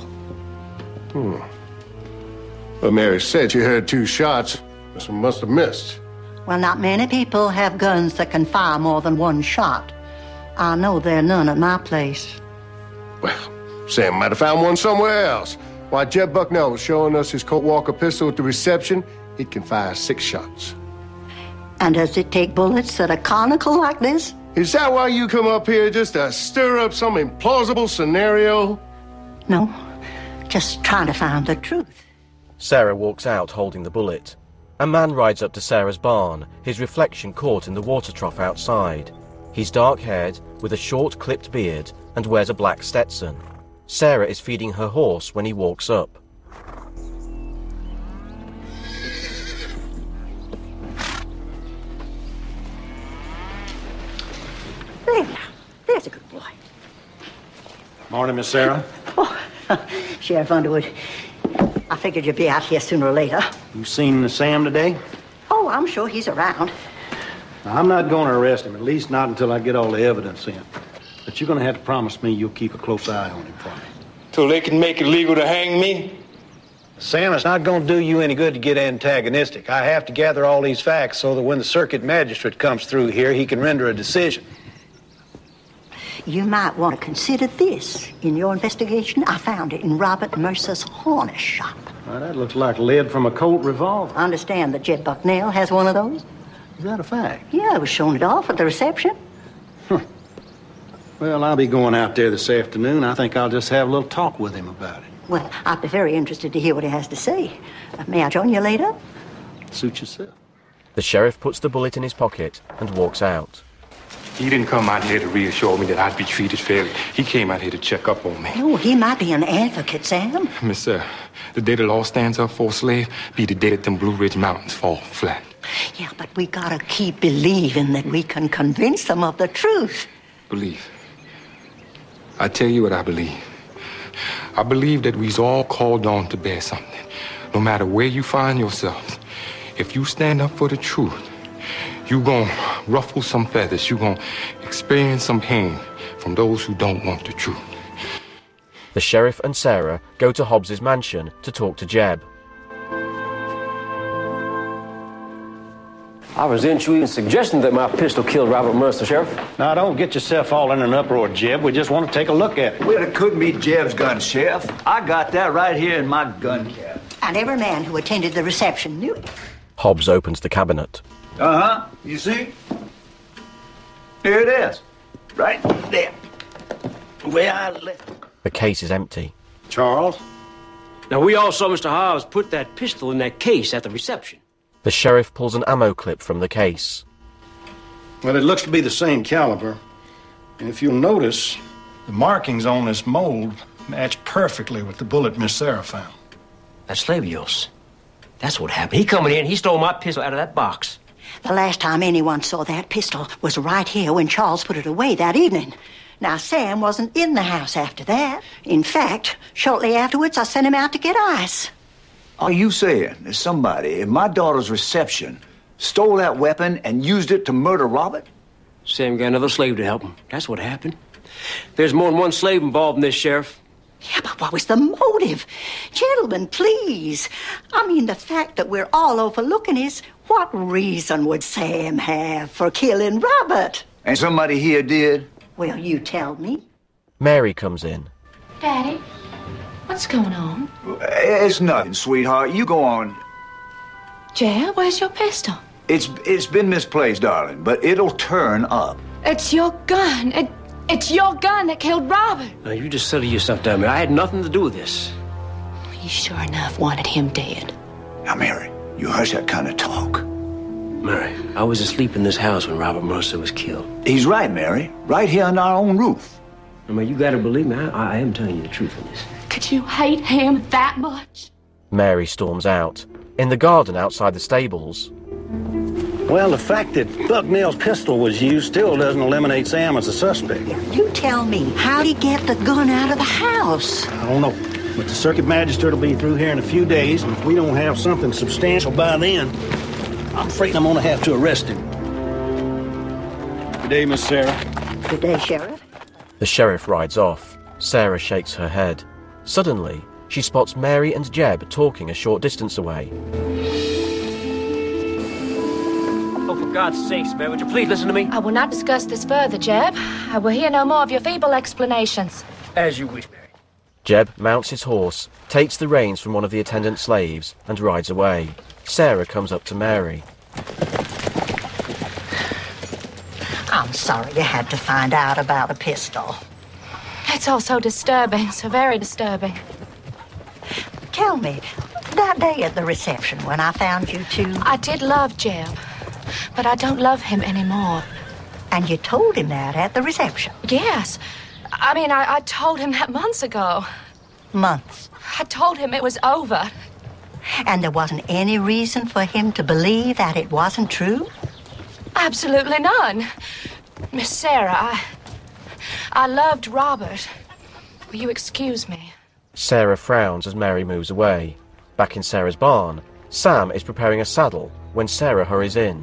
Well, Mary said she heard 2 shots. So must have missed. Well, not many people have guns that can fire more than 1 shot. I know there are none at my place. Well, Sam might have found one somewhere else. While Jeb Bucknell was showing us his Colt Walker pistol at the reception, it can fire 6 shots. And does it take bullets that are conical like this? Is that why you come up here, just to stir up some implausible scenario? No, just trying to find the truth. Sarah walks out holding the bullet. A man rides up to Sarah's barn, his reflection caught in the water trough outside. He's dark-haired, with a short clipped beard, and wears a black Stetson. Sarah is feeding her horse when he walks up. There's a good boy. Morning, Miss Sarah. Oh, Sheriff Underwood, I figured you'd be out here sooner or later. You seen Sam today? Oh, I'm sure he's around. Now, I'm not going to arrest him, at least not until I get all the evidence in. But you're going to have to promise me you'll keep a close eye on him for me. So they can make it legal to hang me? Sam, it's not going to do you any good to get antagonistic. I have to gather all these facts so that when the circuit magistrate comes through here, he can render a decision. You might want to consider this. In your investigation, I found it in Robert Mercer's harness shop. Well, that looks like lead from a Colt revolver. I understand that Jed Bucknell has one of those. Is that a fact? Yeah, I was showing it off at the reception. Well, I'll be going out there this afternoon. I think I'll just have a little talk with him about it. Well, I'd be very interested to hear what he has to say. May I join you later? Suit yourself. The sheriff puts the bullet in his pocket and walks out. He didn't come out here to reassure me that I'd be treated fairly. He came out here to check up on me. Oh, he might be an advocate, Sam. Miss Sarah, the day the law stands up for a slave be the day that them Blue Ridge Mountains fall flat. Yeah, but we gotta keep believing that we can convince them of the truth. Believe. I tell you what I believe. I believe that we's all called on to bear something. No matter where you find yourselves, if you stand up for the truth, you gonna ruffle some feathers. You gonna experience some pain from those who don't want the truth. The sheriff and Sarah go to Hobbs's mansion to talk to Jeb. I resent you even suggesting that my pistol killed Robert Mercer, Sheriff. Now, don't get yourself all in an uproar, Jeb. We just want to take a look at it. Well, it couldn't be Jeb's gun, Sheriff. I got that right here in my gun cabinet. And every man who attended the reception knew it. Hobbs opens the cabinet. Uh-huh. You see? Here it is. Right there. Where I left it. The case is empty. Charles? Now, we all saw Mr. Hobbs put that pistol in that case at the reception. The sheriff pulls an ammo clip from the case. Well, it looks to be the same caliber. And if you'll notice, the markings on this mold match perfectly with the bullet Miss Sarah found. That's Slavios. That's what happened. He coming in, he stole my pistol out of that box. The last time anyone saw that pistol was right here when Charles put it away that evening. Now, Sam wasn't in the house after that. In fact, shortly afterwards, I sent him out to get ice. Are you saying that somebody in my daughter's reception stole that weapon and used it to murder Robert? Sam got another slave to help him. That's what happened. There's more than one slave involved in this, Sheriff. Yeah, but what was the motive? Gentlemen, please. I mean, the fact that we're all overlooking is, what reason would Sam have for killing Robert? And somebody here did? Well, you tell me. Mary comes in. Daddy, what's going on? It's nothing, sweetheart. You go on. Jeb, where's your pistol? It's been misplaced, darling, but it'll turn up. It's your gun. It's your gun that killed Robert. Now, you just settle yourself down, man. I had nothing to do with this. You sure enough wanted him dead. Now, Mary, you hush that kind of talk. Mary, I was asleep in this house when Robert Mercer was killed. He's right, Mary. Right here under our own roof. I mean, you gotta believe me, I am telling you the truth on this. Could you hate him that much? Mary storms out. In the garden outside the stables, Well, the fact that Bucknell's pistol was used still doesn't eliminate Sam as a suspect. You tell me, how'd he get the gun out of the house? I don't know, but the circuit magistrate will be through here in a few days, and if we don't have something substantial by then, I'm afraid I'm gonna have to arrest him. Good day, Miss Sarah. Good day, Sheriff. the sheriff rides off. Sarah shakes her head. Suddenly, she spots Mary and Jeb talking a short distance away. Oh, for God's sakes, man, would you please listen to me? I will not discuss this further, Jeb. I will hear no more of your feeble explanations. As you wish, Mary. Jeb mounts his horse, takes the reins from one of the attendant slaves, and rides away. Sarah comes up to Mary. I'm sorry you had to find out about a pistol. It's all so disturbing, so very disturbing. Tell me, that day at the reception when I found you two... I did love Jeb, but I don't love him anymore. And you told him that at the reception? Yes. I mean, I told him that months ago. Months? I told him it was over. And there wasn't any reason for him to believe that it wasn't true? Absolutely none. Miss Sarah, I loved Robert. Will you excuse me? Sarah frowns as Mary moves away. Back in Sarah's barn, Sam is preparing a saddle when Sarah hurries in.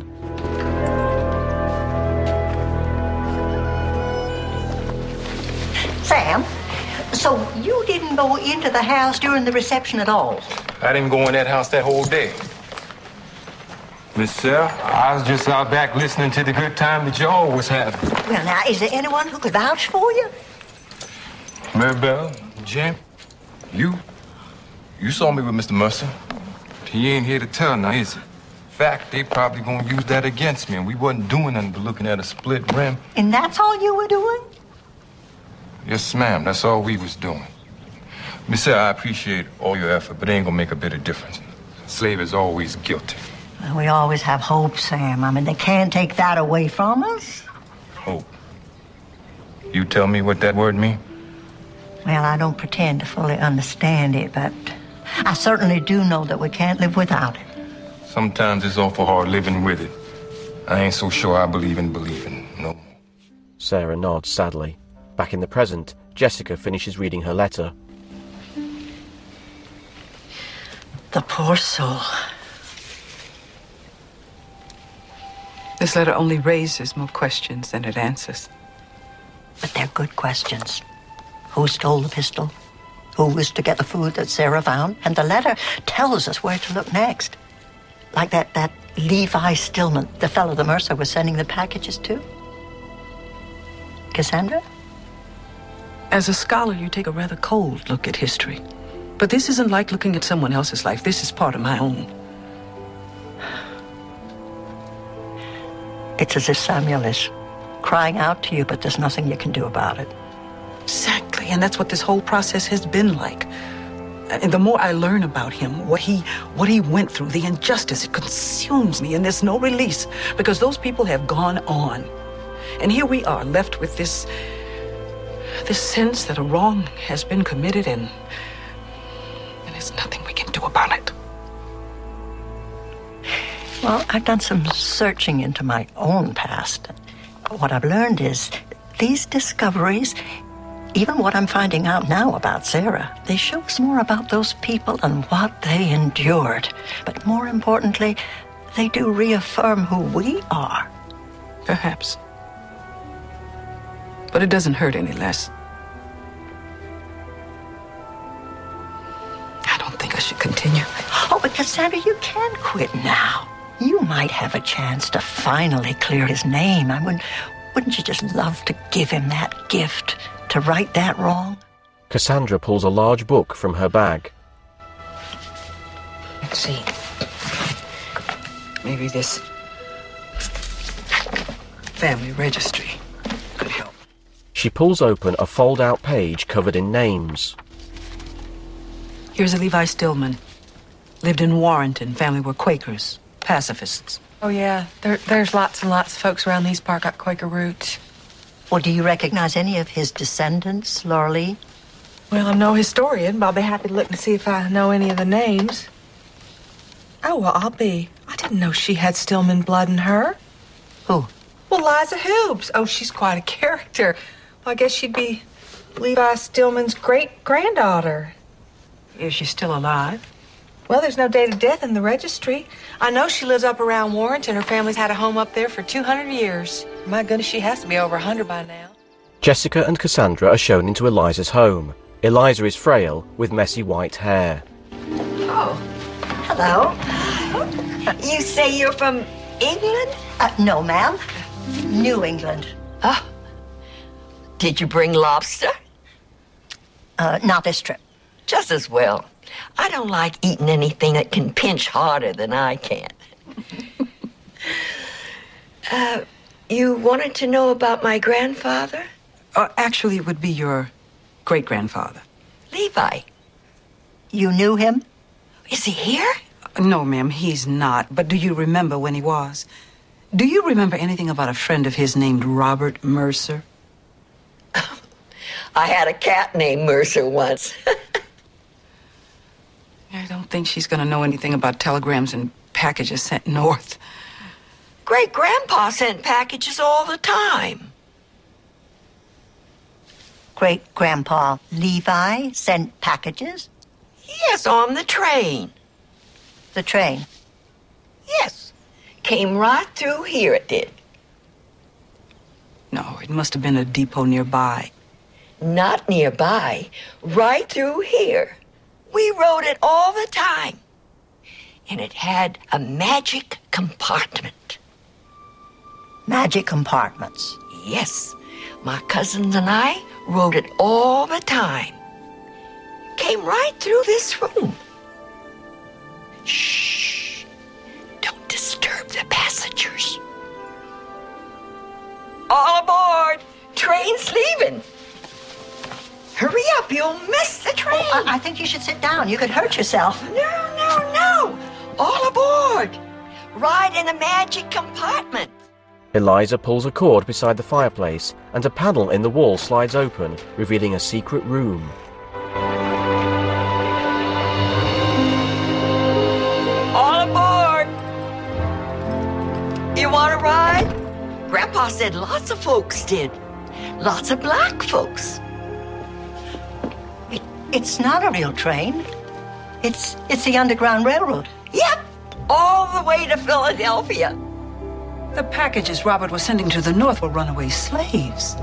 Sam, so you didn't go into the house during the reception at all? I didn't go in that house that whole day. Miss Sarah, I was just out back listening to the good time that y'all was having. Well, now, is there anyone who could vouch for you? Maribel, Jim, you saw me with Mr. Mercer. He ain't here to tell now, is he? In fact, they probably gonna use that against me, and we wasn't doing nothing but looking at a split rim. And that's all you were doing? Yes, ma'am, that's all we was doing. Miss Sarah, I appreciate all your effort, but it ain't gonna make a bit of difference. Slave is always guilty. Well, we always have hope, Sam. I mean, they can't take that away from us. Hope. You tell me what that word mean? Well, I don't pretend to fully understand it, but I certainly do know that we can't live without it. Sometimes it's awful hard living with it. I ain't so sure I believe in believing, no. Sarah nods sadly. Back in the present, Jessica finishes reading her letter. The poor soul. This letter only raises more questions than it answers. But they're good questions. Who stole the pistol? Who was to get the food that Sarah found? And the letter tells us where to look next. Like that Levi Stillman, the fellow the Mercer was sending the packages to. Cassandra? As a scholar, you take a rather cold look at history. But this isn't like looking at someone else's life. This is part of my own. It's as if Samuel is crying out to you, but there's nothing you can do about it. Exactly, and that's what this whole process has been like. And the more I learn about him, what he went through, the injustice, it consumes me, and there's no release, because those people have gone on. And here we are, left with this sense that a wrong has been committed, and there's nothing we can do about it. Well, I've done some searching into my own past. What I've learned is these discoveries, even what I'm finding out now about Sarah, they show us more about those people and what they endured. But more importantly, they do reaffirm who we are. Perhaps. But it doesn't hurt any less. I don't think I should continue. Oh, but Cassandra, you can't quit now. You might have a chance to finally clear his name. Wouldn't you just love to give him that gift, to right that wrong? Cassandra pulls a large book from her bag. Let's see. Maybe this family registry could help. She pulls open a fold-out page covered in names. Here's a Levi Stillman. Lived in Warrenton. Family were Quakers, pacifists. Oh, yeah. There's lots and lots of folks around these parts got Quaker roots. Well, do you recognize any of his descendants, Laura Lee? Well, I'm no historian, but I'll be happy to look and see if I know any of the names. Oh, well, I'll be. I didn't know she had Stillman blood in her. Who? Well, Liza Hoobs. Oh, she's quite a character. Well, I guess she'd be Levi Stillman's great-granddaughter. Is she still alive? Well, there's no date of death in the registry. I know she lives up around Warrenton. Her family's had a home up there for 200 years. My goodness, she has to be over 100 by now. Jessica and Cassandra are shown into Eliza's home. Eliza is frail, with messy white hair. Oh, hello. You say you're from England? No, ma'am. New England. Oh. Did you bring lobster? Not this trip. Just as well. I don't like eating anything that can pinch harder than I can. You wanted to know about my grandfather? Actually, it would be your great-grandfather. Levi. You knew him? Is he here? No, ma'am, he's not. But do you remember when he was? Do you remember anything about a friend of his named Robert Mercer? I had a cat named Mercer once. I don't think she's going to know anything about telegrams and packages sent north. Great-grandpa sent packages all the time. Great-grandpa Levi sent packages? Yes, on the train. The train? Yes. Came right through here, it did. No, it must have been a depot nearby. Not nearby. Right through here. We rode it all the time. And it had a magic compartment. Magic compartments? Yes. My cousins and I rode it all the time. Came right through this room. Shh. Don't disturb the passengers. All aboard. Train's leaving. Hurry up, you'll miss the train. Oh, I think you should sit down. You could hurt yourself. No. All aboard. Ride in a magic compartment. Eliza pulls a cord beside the fireplace, and a panel in the wall slides open, revealing a secret room. All aboard. You want to ride? Grandpa said lots of folks did. Lots of black folks. It's not a real train. It's the Underground Railroad. Yep, all the way to Philadelphia. The packages Robert was sending to the north were runaway slaves.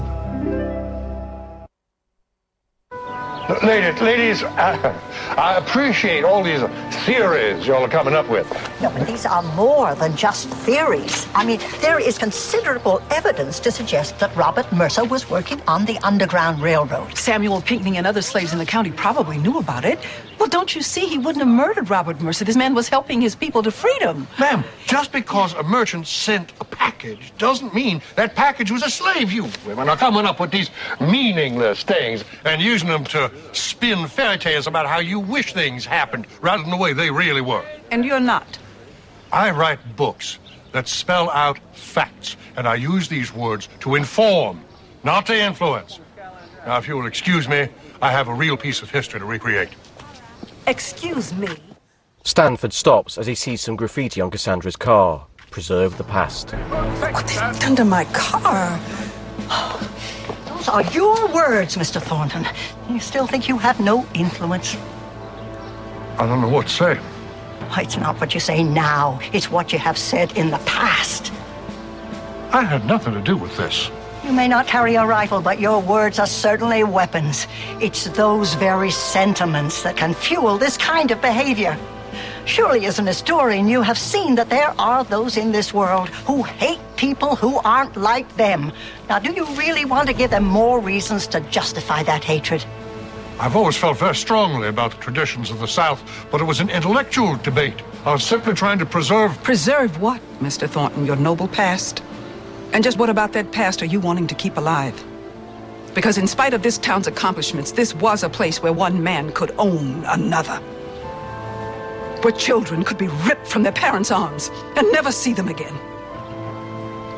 Ladies, I appreciate all these theories y'all are coming up with. No, but these are more than just theories. I mean, there is considerable evidence to suggest that Robert Mercer was working on the Underground Railroad. Samuel Pinckney and other slaves in the county probably knew about it. Well, don't you see? He wouldn't have murdered Robert Mercer. This man was helping his people to freedom. Ma'am, just because a merchant sent a package doesn't mean that package was a slave. You women are coming up with these meaningless things and using them to spin fairy tales about how you wish things happened rather than the way they really were. And you're not. I write books that spell out facts, and I use these words to inform, not to influence. Now, if you will excuse me, I have a real piece of history to recreate. Excuse me. Stanford stops as he sees some graffiti on Cassandra's car. Preserve the past. What they've done to my car? Those are your words, Mr. Thornton. You still think you have no influence? I don't know what to say. It's not what you say now. It's what you have said in the past. I had nothing to do with this. You may not carry a rifle, but your words are certainly weapons. It's those very sentiments that can fuel this kind of behavior. Surely, as an historian, you have seen that there are those in this world who hate people who aren't like them. Now, do you really want to give them more reasons to justify that hatred? I've always felt very strongly about the traditions of the South, but it was an intellectual debate. I was simply trying to preserve... Preserve what, Mr. Thornton? Your noble past? And just what about that past are you wanting to keep alive? Because in spite of this town's accomplishments, this was a place where one man could own another. Where children could be ripped from their parents' arms and never see them again. A place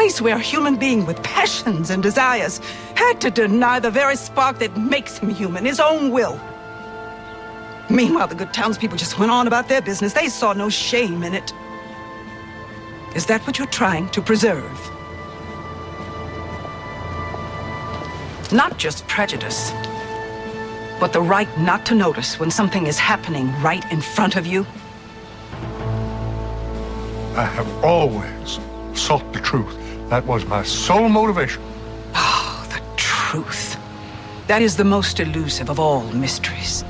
place where a human being with passions and desires had to deny the very spark that makes him human, his own will. Meanwhile, the good townspeople just went on about their business. They saw no shame in it. Is that what you're trying to preserve? Not just prejudice, but the right not to notice when something is happening right in front of you? I have always sought the truth. That was my sole motivation. Oh, the truth. That is the most elusive of all mysteries.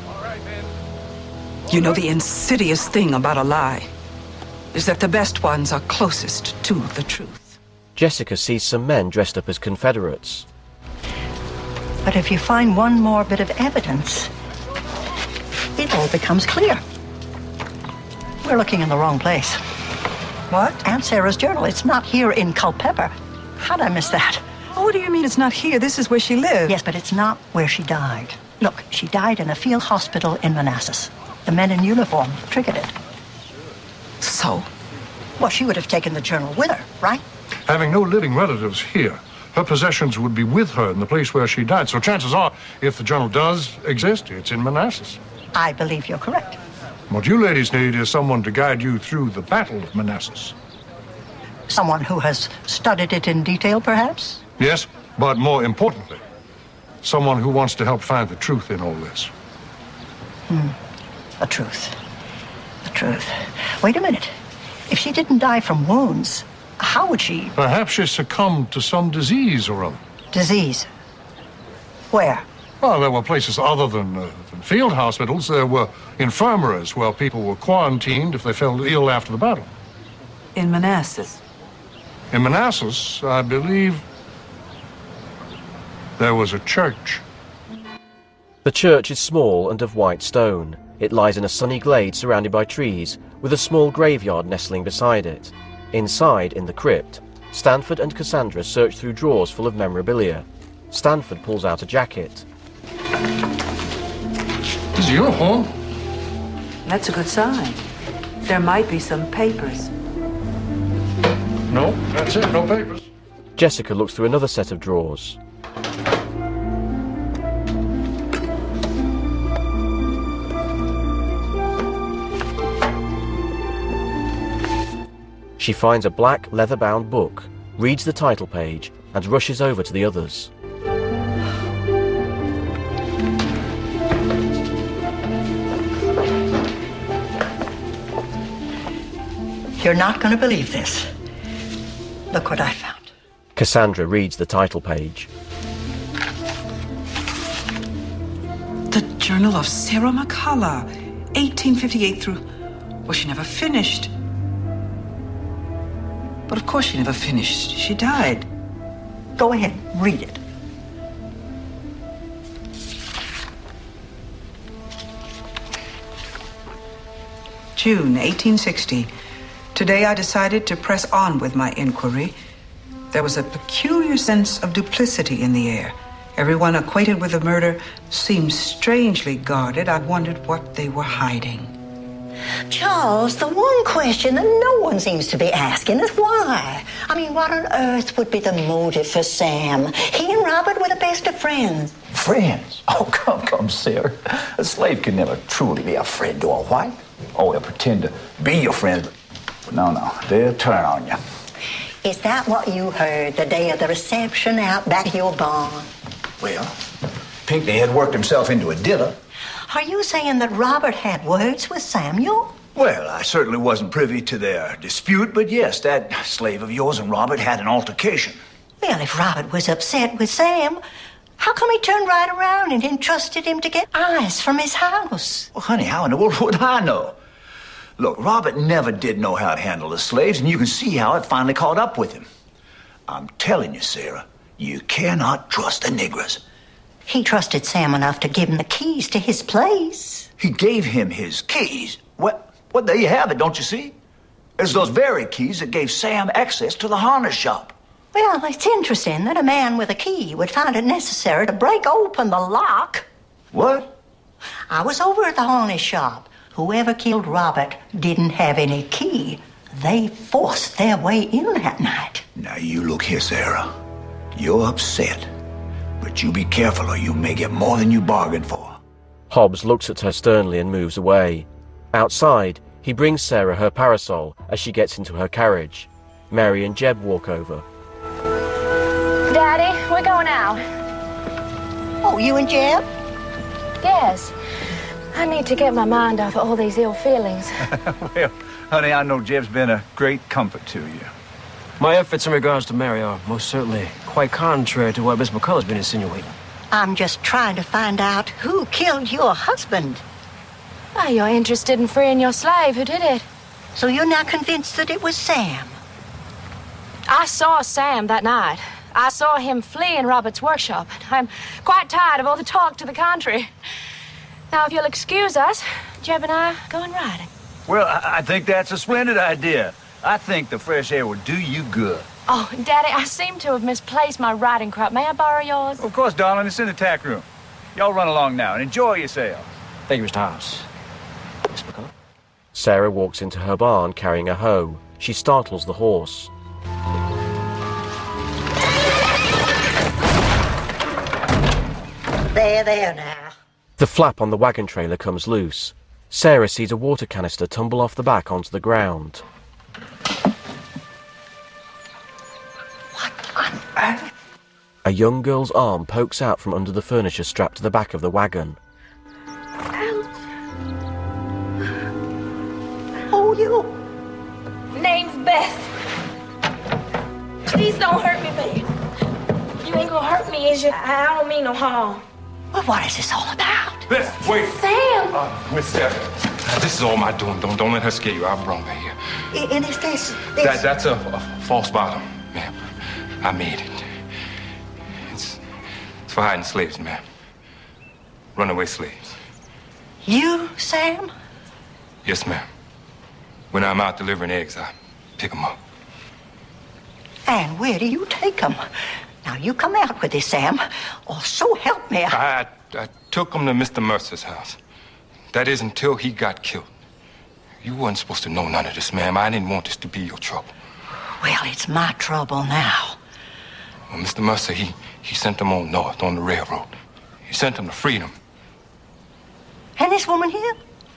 You know, the insidious thing about a lie is that the best ones are closest to the truth. Jessica sees some men dressed up as Confederates. But if you find one more bit of evidence, it all becomes clear. We're looking in the wrong place. What? Aunt Sarah's journal. It's not here in Culpeper. How'd I miss that? Oh, what do you mean it's not here? This is where she lived. Yes, but it's not where she died. Look, she died in a field hospital in Manassas. The men in uniform triggered it. So? Well, she would have taken the journal with her, right? Having no living relatives here, her possessions would be with her in the place where she died. So chances are, if the journal does exist, it's in Manassas. I believe you're correct. What you ladies need is someone to guide you through the Battle of Manassas. Someone who has studied it in detail, perhaps? Yes, but more importantly, someone who wants to help find the truth in all this. The truth. The truth. Wait a minute. If she didn't die from wounds, how would she... Perhaps she succumbed to some disease or other. Disease? Where? Well, there were places other than field hospitals. There were infirmaries where people were quarantined if they fell ill after the battle. In Manassas? In Manassas, I believe, there was a church. The church is small and of white stone. It lies in a sunny glade surrounded by trees, with a small graveyard nestling beside it. Inside, in the crypt, Stanford and Cassandra search through drawers full of memorabilia. Stanford pulls out a jacket. His uniform? That's a good sign. There might be some papers. No, that's it, no papers. Jessica looks through another set of drawers. She finds a black leather-bound book, reads the title page, and rushes over to the others. You're not going to believe this. Look what I found. Cassandra reads the title page. The Journal of Sarah McCullough, 1858 through... Well, she never finished. But of course she never finished. She died. Go ahead, read it. June 1860. Today I decided to press on with my inquiry. There was a peculiar sense of duplicity in the air. Everyone acquainted with the murder seemed strangely guarded. I wondered what they were hiding. Charles, the one question that no one seems to be asking is why. I mean, what on earth would be the motive for Sam? He and Robert were the best of friends. Friends? Oh, come, Sarah. A slave can never truly be a friend to a white. Oh, they'll pretend to be your friend, but no, they'll turn on you. Is that what you heard the day of the reception out back of your barn? Well, Pinckney had worked himself into a dinner. Are you saying that Robert had words with Samuel? Well, I certainly wasn't privy to their dispute, but yes, that slave of yours and Robert had an altercation. Well, if Robert was upset with Sam, how come he turned right around and entrusted him to get ice from his house? Well, honey, how in the world would I know? Look, Robert never did know how to handle the slaves, and you can see how it finally caught up with him. I'm telling you, Sarah, you cannot trust the niggers. He trusted Sam enough to give him the keys to his place. He gave him his keys? Well, there you have it, don't you see? It's those very keys that gave Sam access to the harness shop. Well, it's interesting that a man with a key would find it necessary to break open the lock. What? I was over at the harness shop. Whoever killed Robert didn't have any key. They forced their way in that night. Now, you look here, Sarah. You're upset. But you be careful or you may get more than you bargained for. Hobbs looks at her sternly and moves away. Outside, he brings Sarah her parasol as she gets into her carriage. Mary and Jeb walk over. Daddy, we're going out. Oh, you and Jeb? Yes. I need to get my mind off all these ill feelings. Well, honey, I know Jeb's been a great comfort to you. My efforts in regards to Mary are most certainly quite contrary to what Miss McCullough's been insinuating. I'm just trying to find out who killed your husband. Oh, you're interested in freeing your slave. Who did it? So you're not convinced that it was Sam? I saw Sam that night. I saw him flee in Robert's workshop. I'm quite tired of all the talk to the contrary. Now, if you'll excuse us, Jeb and I are going riding. Well, I think that's a splendid idea. I think the fresh air will do you good. Oh, Daddy, I seem to have misplaced my riding crop. May I borrow yours? Of course, darling. It's in the tack room. Y'all run along now and enjoy yourselves. Thank you, Mr. Hobbs. Miss McCullough? Sarah walks into her barn carrying a hoe. She startles the horse. There now. The flap on the wagon trailer comes loose. Sarah sees a water canister tumble off the back onto the ground. What on earth? A young girl's arm pokes out from under the furniture strapped to the back of the wagon. Oh, you? Name's Beth. Please don't hurt me, babe. You ain't gonna hurt me, is you? I don't mean no harm. Well, what is this all about? Beth, wait. Sam! Miss Sarah, this is all my doing. Don't let her scare you. I brought her here. And is this... That's a false bottom, ma'am. I made it. It's for hiding slaves, ma'am. Runaway slaves. You, Sam? Yes, ma'am. When I'm out delivering eggs, I pick them up. And where do you take them? Now, you come out with this, Sam, or so help me. I took them to Mr. Mercer's house. That is until he got killed. You weren't supposed to know none of this, ma'am. I didn't want this to be your trouble. Well, it's my trouble now. Well, Mr. Mercer, he sent them on north on the railroad. He sent them to freedom. And this woman here?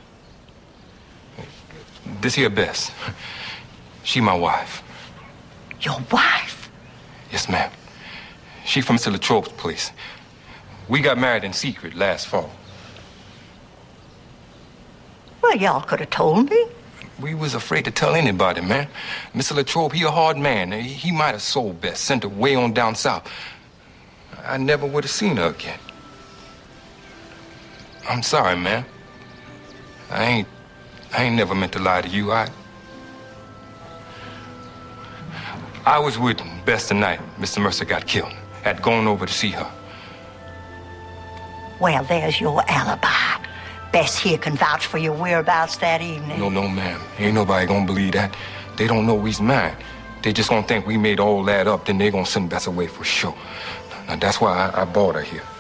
This here Bess. She my wife. Your wife? Yes, ma'am. She from Mr. Latrobe's place. We got married in secret last fall. Well, y'all could have told me. We was afraid to tell anybody, man. Mr. Latrobe, he a hard man. He might have sold Bess, sent her way on down south. I never would have seen her again. I'm sorry, man. I ain't never meant to lie to you. I was with Bess the night Mr. Mercer got killed. Had gone over to see her. Well, there's your alibi. Bess here can vouch for your whereabouts that evening. No, ma'am. Ain't nobody gonna believe that. They don't know he's mine. They just gonna think we made all that up, then they gonna send Bess away for sure. Now, that's why I brought her here.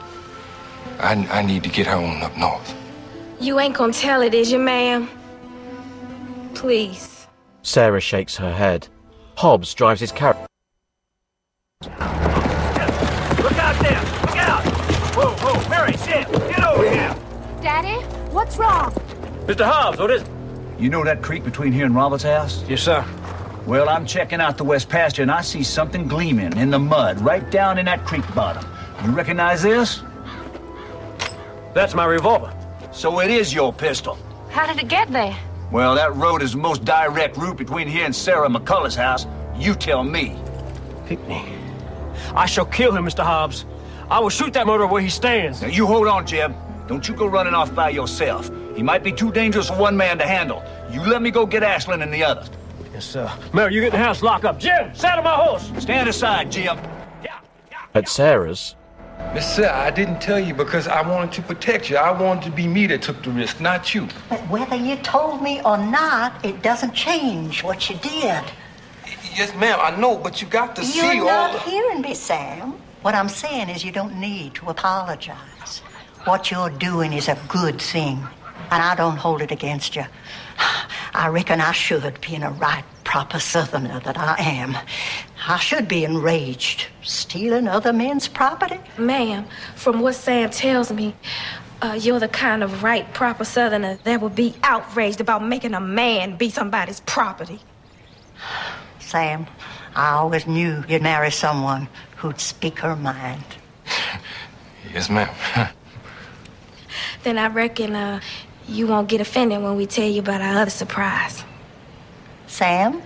I need to get her on up north. You ain't gonna tell it, is you, ma'am? Please. Sarah shakes her head. Hobbs drives his carriage. Look out there! Look out! Whoa, Mary, Sam, get over here! Daddy, what's wrong? Mr. Hobbs, what is it? You know that creek between here and Robert's house? Yes, sir. Well, I'm checking out the west pasture, and I see something gleaming in the mud right down in that creek bottom. You recognize this? That's my revolver. So it is your pistol. How did it get there? Well, that road is the most direct route between here and Sarah McCullough's house. You tell me. Pickney. I shall kill him, Mr. Hobbs. I will shoot that murderer where he stands. Now, you hold on, Jeb. Don't you go running off by yourself. He might be too dangerous for one man to handle. You let me go get Ashlyn and the others. Yes, sir. Mary, you get in the house, lock up. Jim, saddle my horse. Stand aside, Jim. At Sarah's, Miss Sarah, I didn't tell you because I wanted to protect you. I wanted to be me that took the risk, not you. But whether you told me or not, it doesn't change what you did. Yes, ma'am, I know, but you got to see You're all not hearing me, Sam. What I'm saying is you don't need to apologize. What you're doing is a good thing, and I don't hold it against you. I reckon I should, being a right, proper Southerner that I am. I should be enraged. Stealing other men's property? Ma'am, from what Sam tells me, you're the kind of right, proper Southerner that would be outraged about making a man be somebody's property. Sam, I always knew you'd marry someone who'd speak her mind. Yes, ma'am. Then I reckon, you won't get offended when we tell you about our other surprise. Sam?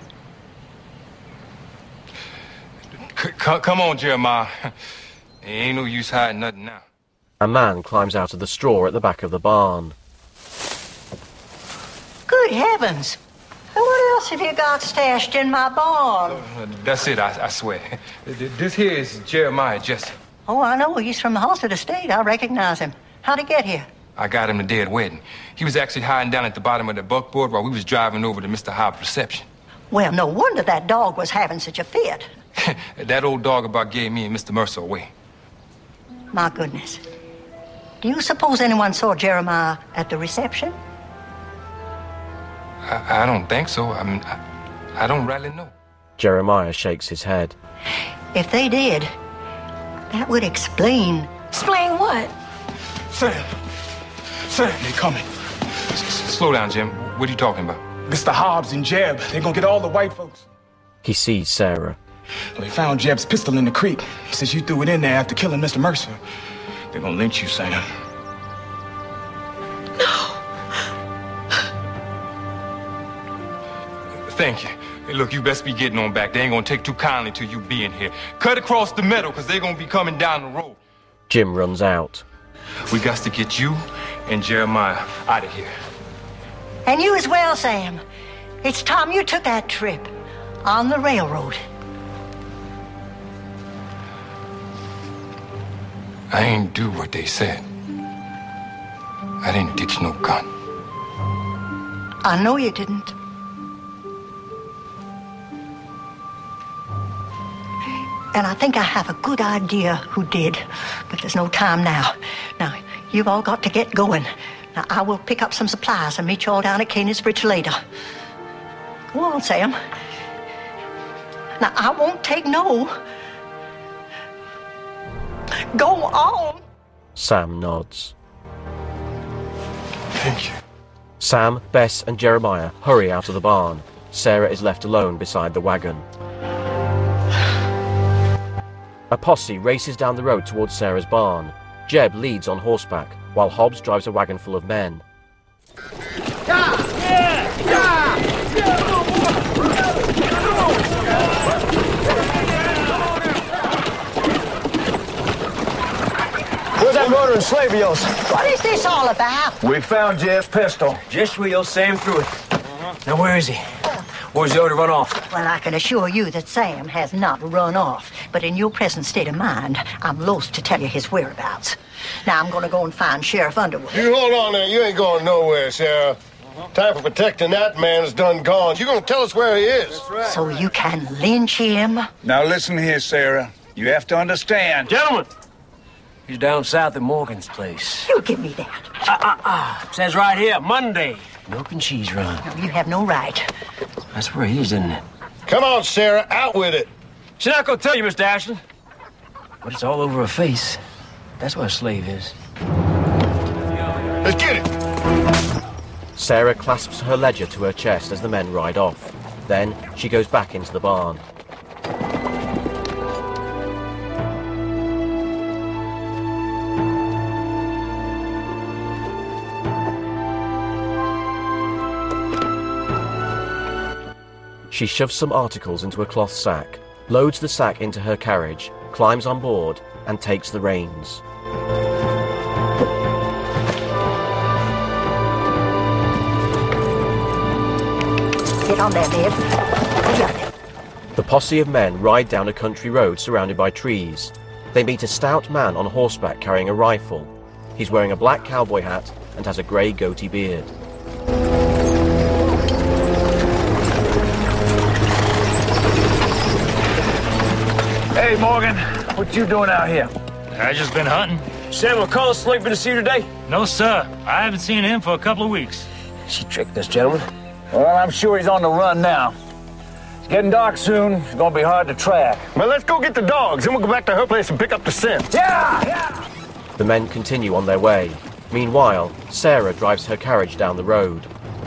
Come on, Jeremiah. Ain't no use hiding nothing now. A man climbs out of the straw at the back of the barn. Good heavens! What else have you got stashed in my barn? That's it, I swear. This here is Jeremiah Jessup. Oh, I know. He's from the Halstead estate. I recognize him. How'd he get here? I got him the day of the wedding. He was actually hiding down at the bottom of the buckboard while we was driving over to Mr. Hobbs' reception. Well, no wonder that dog was having such a fit. That old dog about gave me and Mr. Mercer away. My goodness. Do you suppose anyone saw Jeremiah at the reception? I don't think so. I mean, I don't really know. Jeremiah shakes his head. If they did, that would explain... Explain what? Sam, they coming. Slow down, Jim. What are you talking about? Mr. Hobbs and Jeb, they're gonna get all the white folks. He sees Sarah. Well, they found Jeb's pistol in the creek. He says you threw it in there after killing Mr. Mercer. They're gonna lynch you, Sam. Thank you. Hey, look, you best be getting on back. They ain't gonna take too kindly to you being here. Cut across the meadow, because they're gonna be coming down the road. Jim runs out. We got to get you and Jeremiah out of here. And you as well, Sam. It's time you took that trip on the railroad. I ain't do what they said. I didn't ditch no gun. I know you didn't. And I think I have a good idea who did, but there's no time now. Now, you've all got to get going. Now, I will pick up some supplies and meet you all down at Caney's Bridge later. Go on, Sam. Now, I won't take no. Go on. Sam nods. Thank you. Sam, Bess, and Jeremiah hurry out of the barn. Sarah is left alone beside the wagon. A posse races down the road towards Sarah's barn. Jeb leads on horseback, while Hobbs drives a wagon full of men. Where's that murdering slave of yours? What is this all about? We found Jeff's pistol. Just where your Sam threw it. Now, where is he? Where's he to run off? Well, I can assure you that Sam has not run off. But in your present state of mind, I'm loath to tell you his whereabouts. Now, I'm going to go and find Sheriff Underwood. You hold on there. You ain't going nowhere, Sarah. Time for protecting that man is done gone. You going to tell us where he is? So you can lynch him? Now, listen here, Sarah. You have to understand. Gentlemen! He's down south at Morgan's place. You give me that. Says right here, Monday. Milk and cheese run. No, you have no right. That's where he is, isn't it? Come on, Sarah. Out with it. She's not going to tell you, Mr. Ashland. But it's all over her face. That's what a slave is. Let's get it. Sarah clasps her ledger to her chest as the men ride off. Then she goes back into the barn. She shoves some articles into a cloth sack, loads the sack into her carriage, climbs on board, and takes the reins. Get on there, Ned. The posse of men ride down a country road surrounded by trees. They meet a stout man on horseback carrying a rifle. He's wearing a black cowboy hat and has a grey goatee beard. Hey, Morgan, what you doing out here? I just been hunting. Sam McCullough sleeping to see you today? No, sir. I haven't seen him for a couple of weeks. She tricked us, gentlemen. Well, I'm sure he's on the run now. It's getting dark soon. It's gonna be hard to track. Well, let's go get the dogs, then we'll go back to her place and pick up the scent. Yeah! The men continue on their way. Meanwhile, Sarah drives her carriage down the road.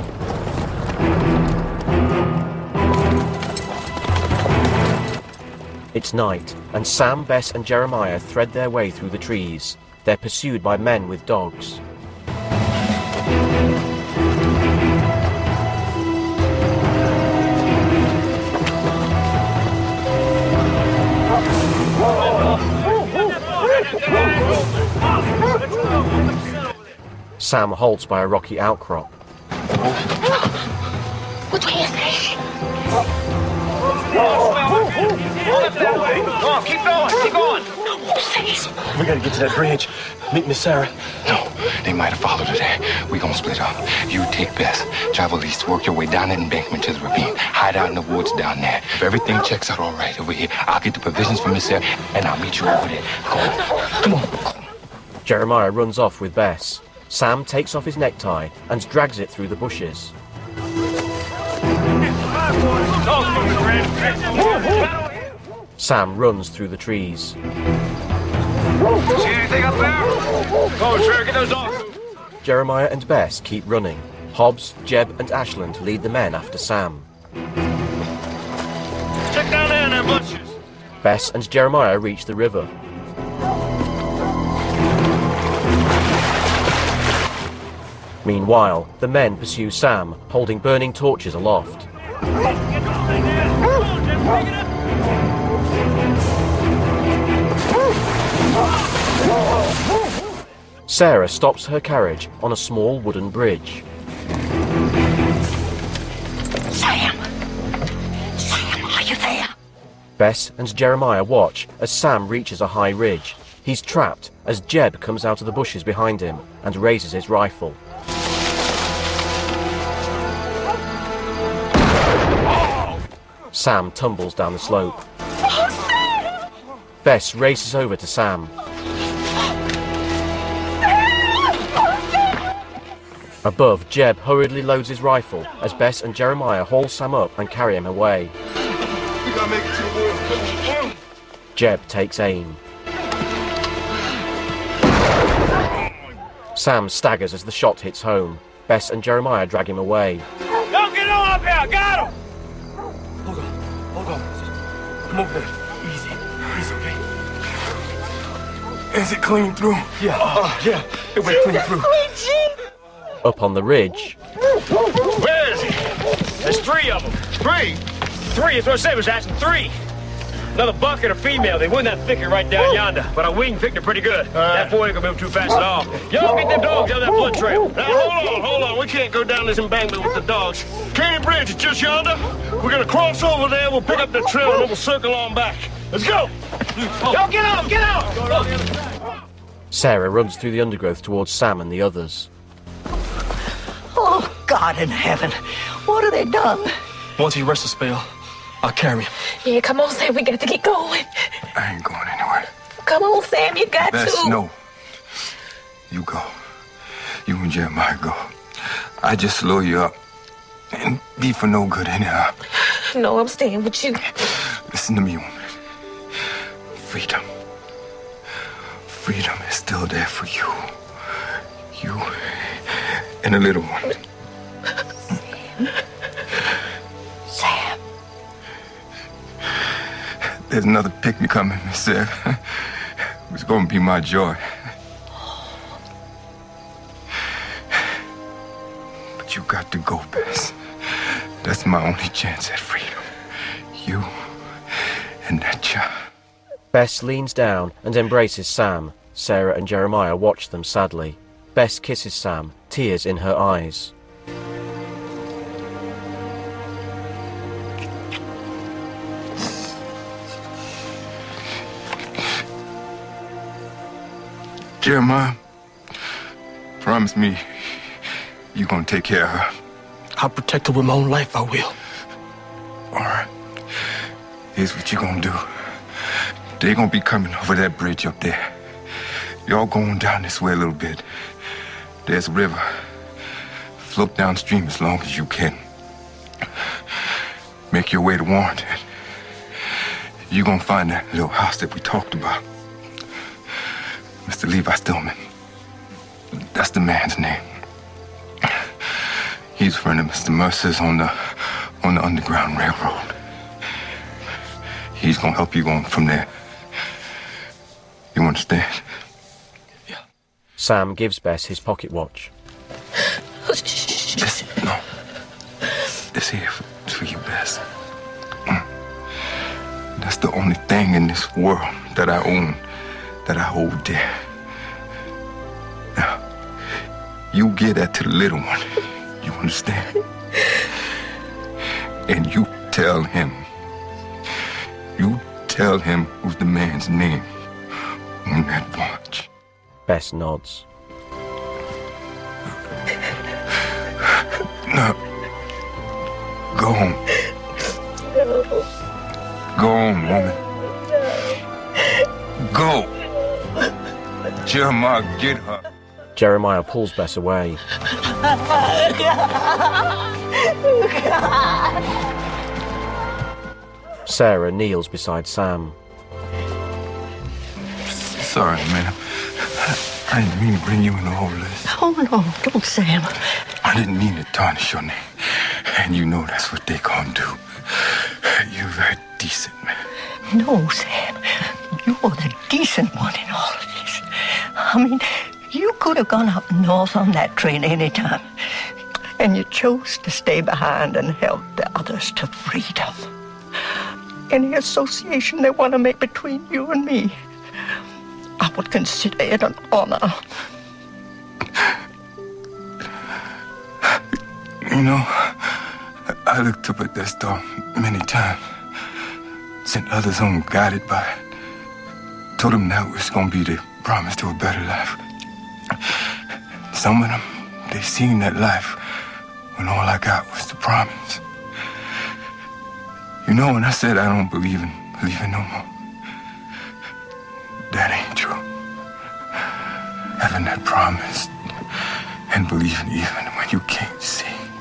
It's night, and Sam, Bess and Jeremiah thread their way through the trees. They're pursued by men with dogs. Sam halts by a rocky outcrop. Which way is it? Go on, keep going. We gotta get to that bridge. Meet Miss Sarah. No, they might have followed her there. We gonna split up. You take Bess, travel east, work your way down that embankment to the ravine. Hide out in the woods down there. If everything checks out all right over here, I'll get the provisions from Miss Sarah, and I'll meet you over there. Come on. Jeremiah runs off with Bess. Sam takes off his necktie and drags it through the bushes. Sam runs through the trees. See anything up there? Go, Sarah, get those dogs. Jeremiah and Bess keep running. Hobbs, Jeb and Ashland lead the men after Sam. Check down there in them bushes. Bess and Jeremiah reach the river. Meanwhile, the men pursue Sam, holding burning torches aloft. Sarah stops her carriage on a small wooden bridge. Sam! Sam, are you there? Bess and Jeremiah watch as Sam reaches a high ridge. He's trapped as Jeb comes out of the bushes behind him and raises his rifle. Sam tumbles down the slope. Bess races over to Sam. Above, Jeb hurriedly loads his rifle as Bess and Jeremiah haul Sam up and carry him away. Jeb takes aim. Sam staggers as the shot hits home. Bess and Jeremiah drag him away. Don't get on up here! Got him! Hold on. Come over there. Easy, okay? Is it clean through? Yeah. It went clean through. Up on the ridge, Where is he? There's three of them. Three is what I said was asking. Three. Another buck and a female. They won that thicket right down yonder. But our wing picked her pretty good. That boy ain't gonna move too fast at all. Y'all get them dogs out of that blood trail. Now, hold on. We can't go down this embankment with the dogs. Canyon Bridge is just yonder. We're gonna cross over there, we'll pick up the trail, and then we'll circle on back. Let's go! Yo, get out! Sarah runs through the undergrowth towards Sam and the others. Oh, God in heaven. What have they done? Once he rests a spell, I'll carry him. Yeah, come on, Sam. We got to get going. I ain't going anywhere. Come on, Sam. You got Bess, to. no. You go. You and Jeremiah go. I just slow you up. And be for no good anyhow. No, I'm staying with you. Listen to me, woman. Freedom. Freedom is still there for you. You and the little one. Sam. There's another picnic coming, Miss Sarah. It's gonna be my joy. But you got to go, Bess. That's my only chance at freedom. You and that child. Bess leans down and embraces Sam. Sarah and Jeremiah watch them sadly. Bess kisses Sam, tears in her eyes. Jeremiah, promise me you're gonna take care of her. I'll protect her with my own life, I will. All right. Here's what you're gonna do. They're gonna be coming over that bridge up there. Y'all going down this way a little bit. There's a river. Float downstream as long as you can. make your way to Warrenton. You're gonna find that little house that we talked about. Mr. Levi Stillman. That's the man's name. He's a friend of Mr. Mercer's on the Underground Railroad. He's gonna help you on from there. You understand? Sam gives Bess his pocket watch. No. This here for you, Bess. That's the only thing in this world that I own, that I hold dear. Now, you give that to the little one. You understand? And you tell him who's the man's name on that watch. Bess nods. No. Go home. Go home, woman. Go. Jeremiah, get her. Jeremiah pulls Bess away. Sarah kneels beside Sam. Sorry, man. I didn't mean to bring you into all this. Oh, no, don't, Sam. I didn't mean to tarnish your name. And you know that's what they gonna do. You're very decent, man. No, Sam. You're the decent one in all of this. I mean, you could have gone up north on that train any time. And you chose to stay behind and help the others to freedom. Any association they want to make between you and me, I would consider it an honor. You know, I looked up at that star many times. Sent others home guided by it. Told them that was going to be the promise to a better life. Some of them, they seen that life when all I got was the promise. You know, when I said I don't believe in no more, that ain't true. Having that promise and believing even when you can't see.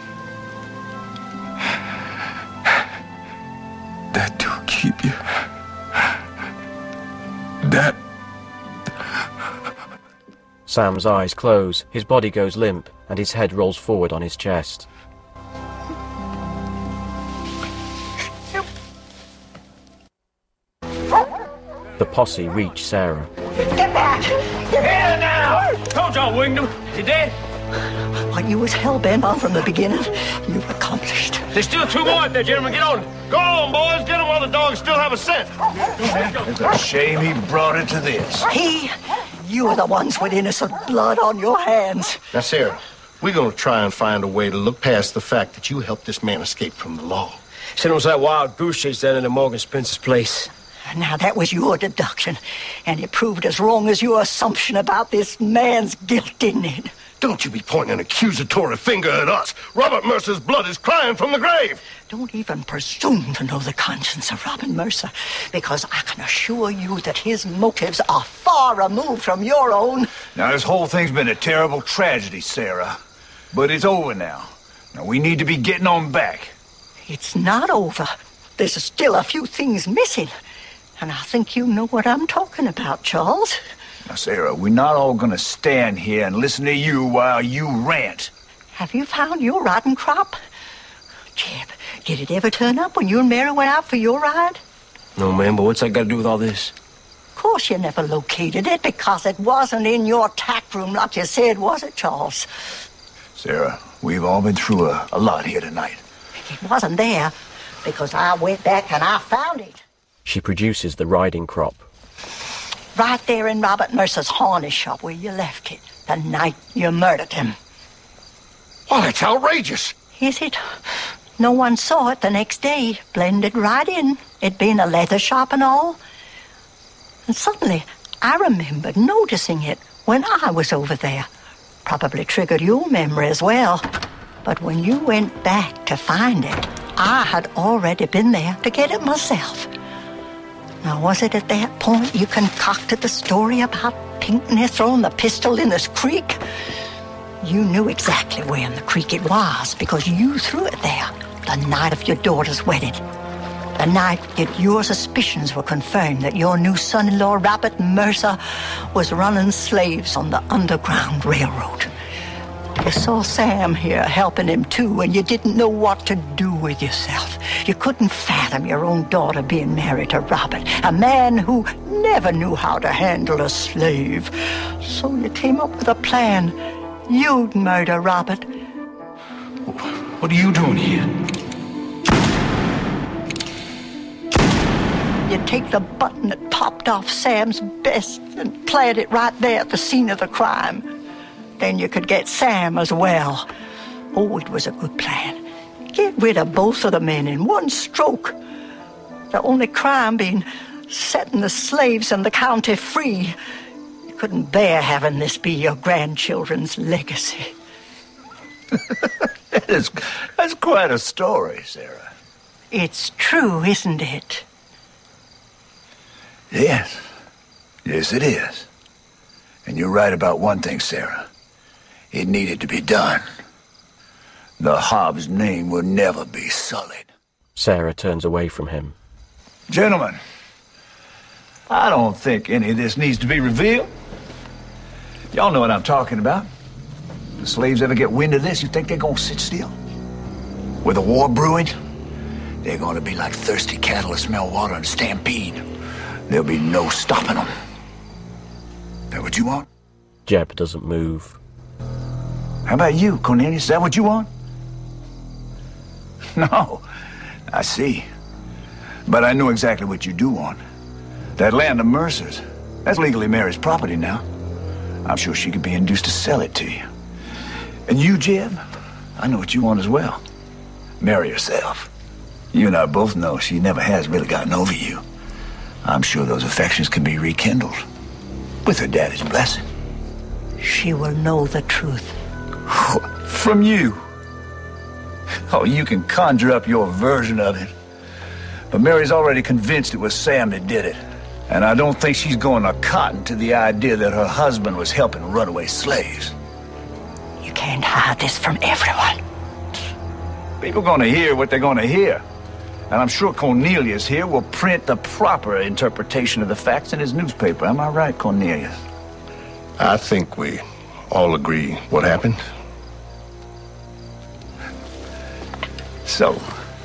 That do keep you. That. Sam's eyes close, his body goes limp, and his head rolls forward on his chest. The posse reach Sarah. Get back! Get back now! Told y'all, Wingdom. Is he dead? What you was hell-bent on from the beginning, you've accomplished. There's still two more out there, gentlemen. Get on. Go on, boys. Get them while the dogs still have a scent. It's a shame he brought it to this. You are the ones with innocent blood on your hands. Now, Sarah, we're going to try and find a way to look past the fact that you helped this man escape from the law. Said it was that wild goose chase down into Morgan Spencer's place. Now, that was your deduction, and it proved as wrong as your assumption about this man's guilt, didn't it? Don't you be pointing an accusatory finger at us. Robert Mercer's blood is crying from the grave. Don't even presume to know the conscience of Robert Mercer, because I can assure you that his motives are far removed from your own. Now, this whole thing's been a terrible tragedy, Sarah. But it's over now. Now, we need to be getting on back. It's not over. There's still a few things missing. And I think you know what I'm talking about, Charles. Now, Sarah, we're not all gonna stand here and listen to you while you rant. Have you found your rotten crop? Jeb, did it ever turn up when you and Mary went out for your ride? No, ma'am, but what's that got to do with all this? Of course you never located it, because it wasn't in your tack room like you said, was it, Charles? Sarah, we've all been through a lot here tonight. It wasn't there, because I went back and I found it. She produces the riding crop. Right there in Robert Mercer's harness shop where you left it the night you murdered him. Well, that's outrageous. Is it? No one saw it the next day. Blended right in. It being a leather shop and all. And suddenly, I remembered noticing it when I was over there. Probably triggered your memory as well. But when you went back to find it, I had already been there to get it myself. Now, was it at that point you concocted the story about Pinckney throwing the pistol in this creek? You knew exactly where in the creek it was because you threw it there The night of your daughter's wedding. The night that your suspicions were confirmed that your new son-in-law, Robert Mercer, was running slaves on the Underground Railroad. You saw Sam here helping him too, and you didn't know what to do with yourself. You couldn't fathom your own daughter being married to Robert, a man who never knew how to handle a slave. So you came up with a plan. You'd murder Robert. What are you doing here? You'd take the button that popped off Sam's vest and plant it right there at the scene of the crime. Then you could get Sam as well. Oh, it was a good plan. Get rid of both of the men in one stroke. The only crime being setting the slaves in the county free. You couldn't bear having this be your grandchildren's legacy. That's quite a story, Sarah. It's true, isn't it? Yes. Yes, it is. And you're right about one thing, Sarah. It needed to be done. The Hobbs name will never be sullied. Sarah turns away from him. Gentlemen, I don't think any of this needs to be revealed. Y'all know what I'm talking about. If the slaves ever get wind of this, you think they're gonna sit still? With a war brewing, they're gonna be like thirsty cattle that smell water and stampede. There'll be no stopping them. That what you want? Jeb doesn't move. How about you, Cornelius? Is that what you want? No, I see. But I know exactly what you do want. That land of Mercer's, that's legally Mary's property now. I'm sure she could be induced to sell it to you. And you, Jeb, I know what you want as well. Marry herself. You and I both know she never has really gotten over you. I'm sure those affections can be rekindled. With her daddy's blessing. She will know the truth. From you? Oh, you can conjure up your version of it. But Mary's already convinced it was Sam that did it. And I don't think she's going to cotton to the idea that her husband was helping runaway slaves. You can't hide this from everyone. People are going to hear what they're going to hear. And I'm sure Cornelius here will print the proper interpretation of the facts in his newspaper. Am I right, Cornelius? I think we all agree what happened. So,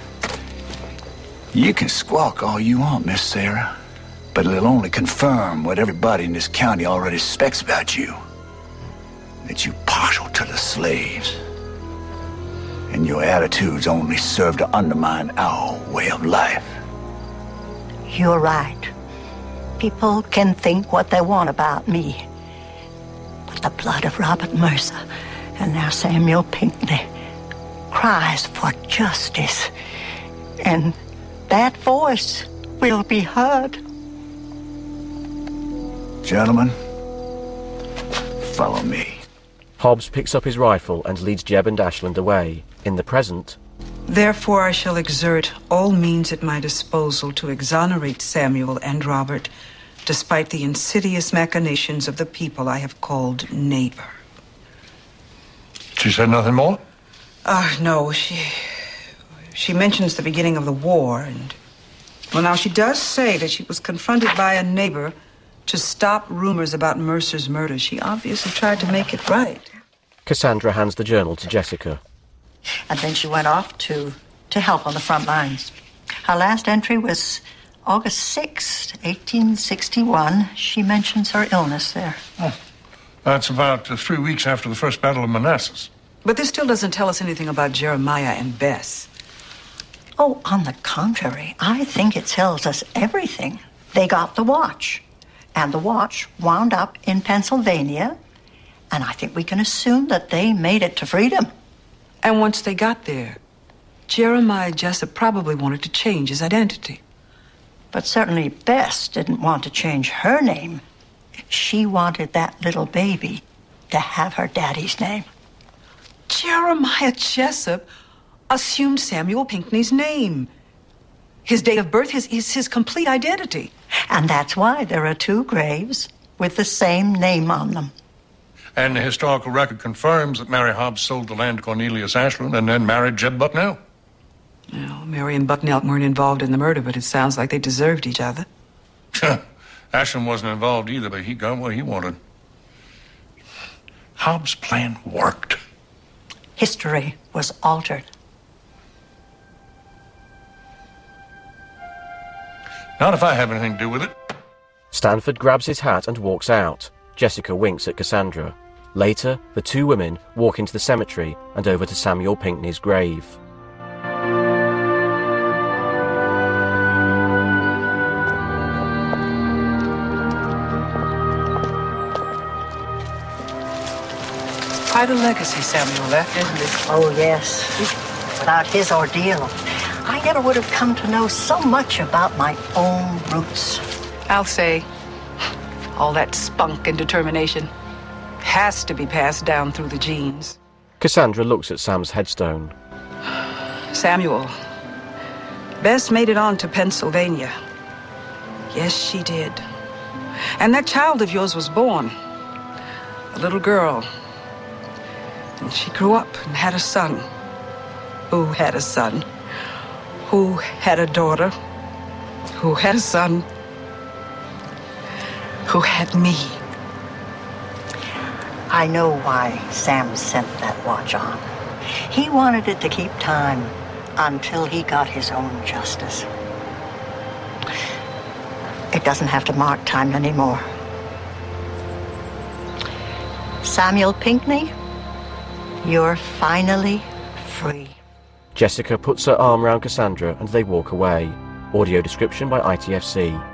you can squawk all you want, Miss Sarah, but it'll only confirm what everybody in this county already suspects about you. That you're partial to the slaves. And your attitudes only serve to undermine our way of life. You're right. People can think what they want about me. But the blood of Robert Mercer and now Samuel Pinckney cries for justice. And that voice will be heard. Gentlemen, follow me. Hobbs picks up his rifle and leads Jeb and Ashland away. In the present, Therefore, I shall exert all means at my disposal to exonerate Samuel and Robert, despite the insidious machinations of the people I have called neighbor. She said nothing more? No, she mentions the beginning of the war, and... Well, now, she does say that she was confronted by a neighbor to stop rumors about Mercer's murder. She obviously tried to make it right. Cassandra hands the journal to Jessica. And then she went off to help on the front lines. Her last entry was August 6th, 1861. She mentions her illness there. Oh, that's about 3 weeks after the first Battle of Manassas. But this still doesn't tell us anything about Jeremiah and Bess. Oh, on the contrary, I think it tells us everything. They got the watch, and the watch wound up in Pennsylvania, and I think we can assume that they made it to freedom. And once they got there, Jeremiah Jessup probably wanted to change his identity. But certainly Bess didn't want to change her name. She wanted that little baby to have her daddy's name. Jeremiah Jessup assumed Samuel Pinckney's name. His date of birth is his complete identity. And that's why there are 2 graves with the same name on them. And the historical record confirms that Mary Hobbs sold the land to Cornelius Ashland and then married Jeb Bucknell. Well, Mary and Bucknell weren't involved in the murder, but it sounds like they deserved each other. Ashland wasn't involved either, but he got what he wanted. Hobbs' plan worked. History was altered. Not if I have anything to do with it. Stanford grabs his hat and walks out. Jessica winks at Cassandra. Later, the two women walk into the cemetery and over to Samuel Pinckney's grave. Quite a legacy Samuel left, isn't it? Oh, yes. Without his ordeal, I never would have come to know so much about my own roots. I'll say all that spunk and determination has to be passed down through the genes. Cassandra looks at Sam's headstone. Samuel, Bess made it on to Pennsylvania. Yes, she did. And that child of yours was born. A little girl. And she grew up and had a son. Who had a son? Who had a daughter? Who had a son? Who had me? I know why Sam sent that watch on. He wanted it to keep time until he got his own justice. It doesn't have to mark time anymore. Samuel Pinckney, you're finally free. Jessica puts her arm round Cassandra and they walk away. Audio description by ITFC.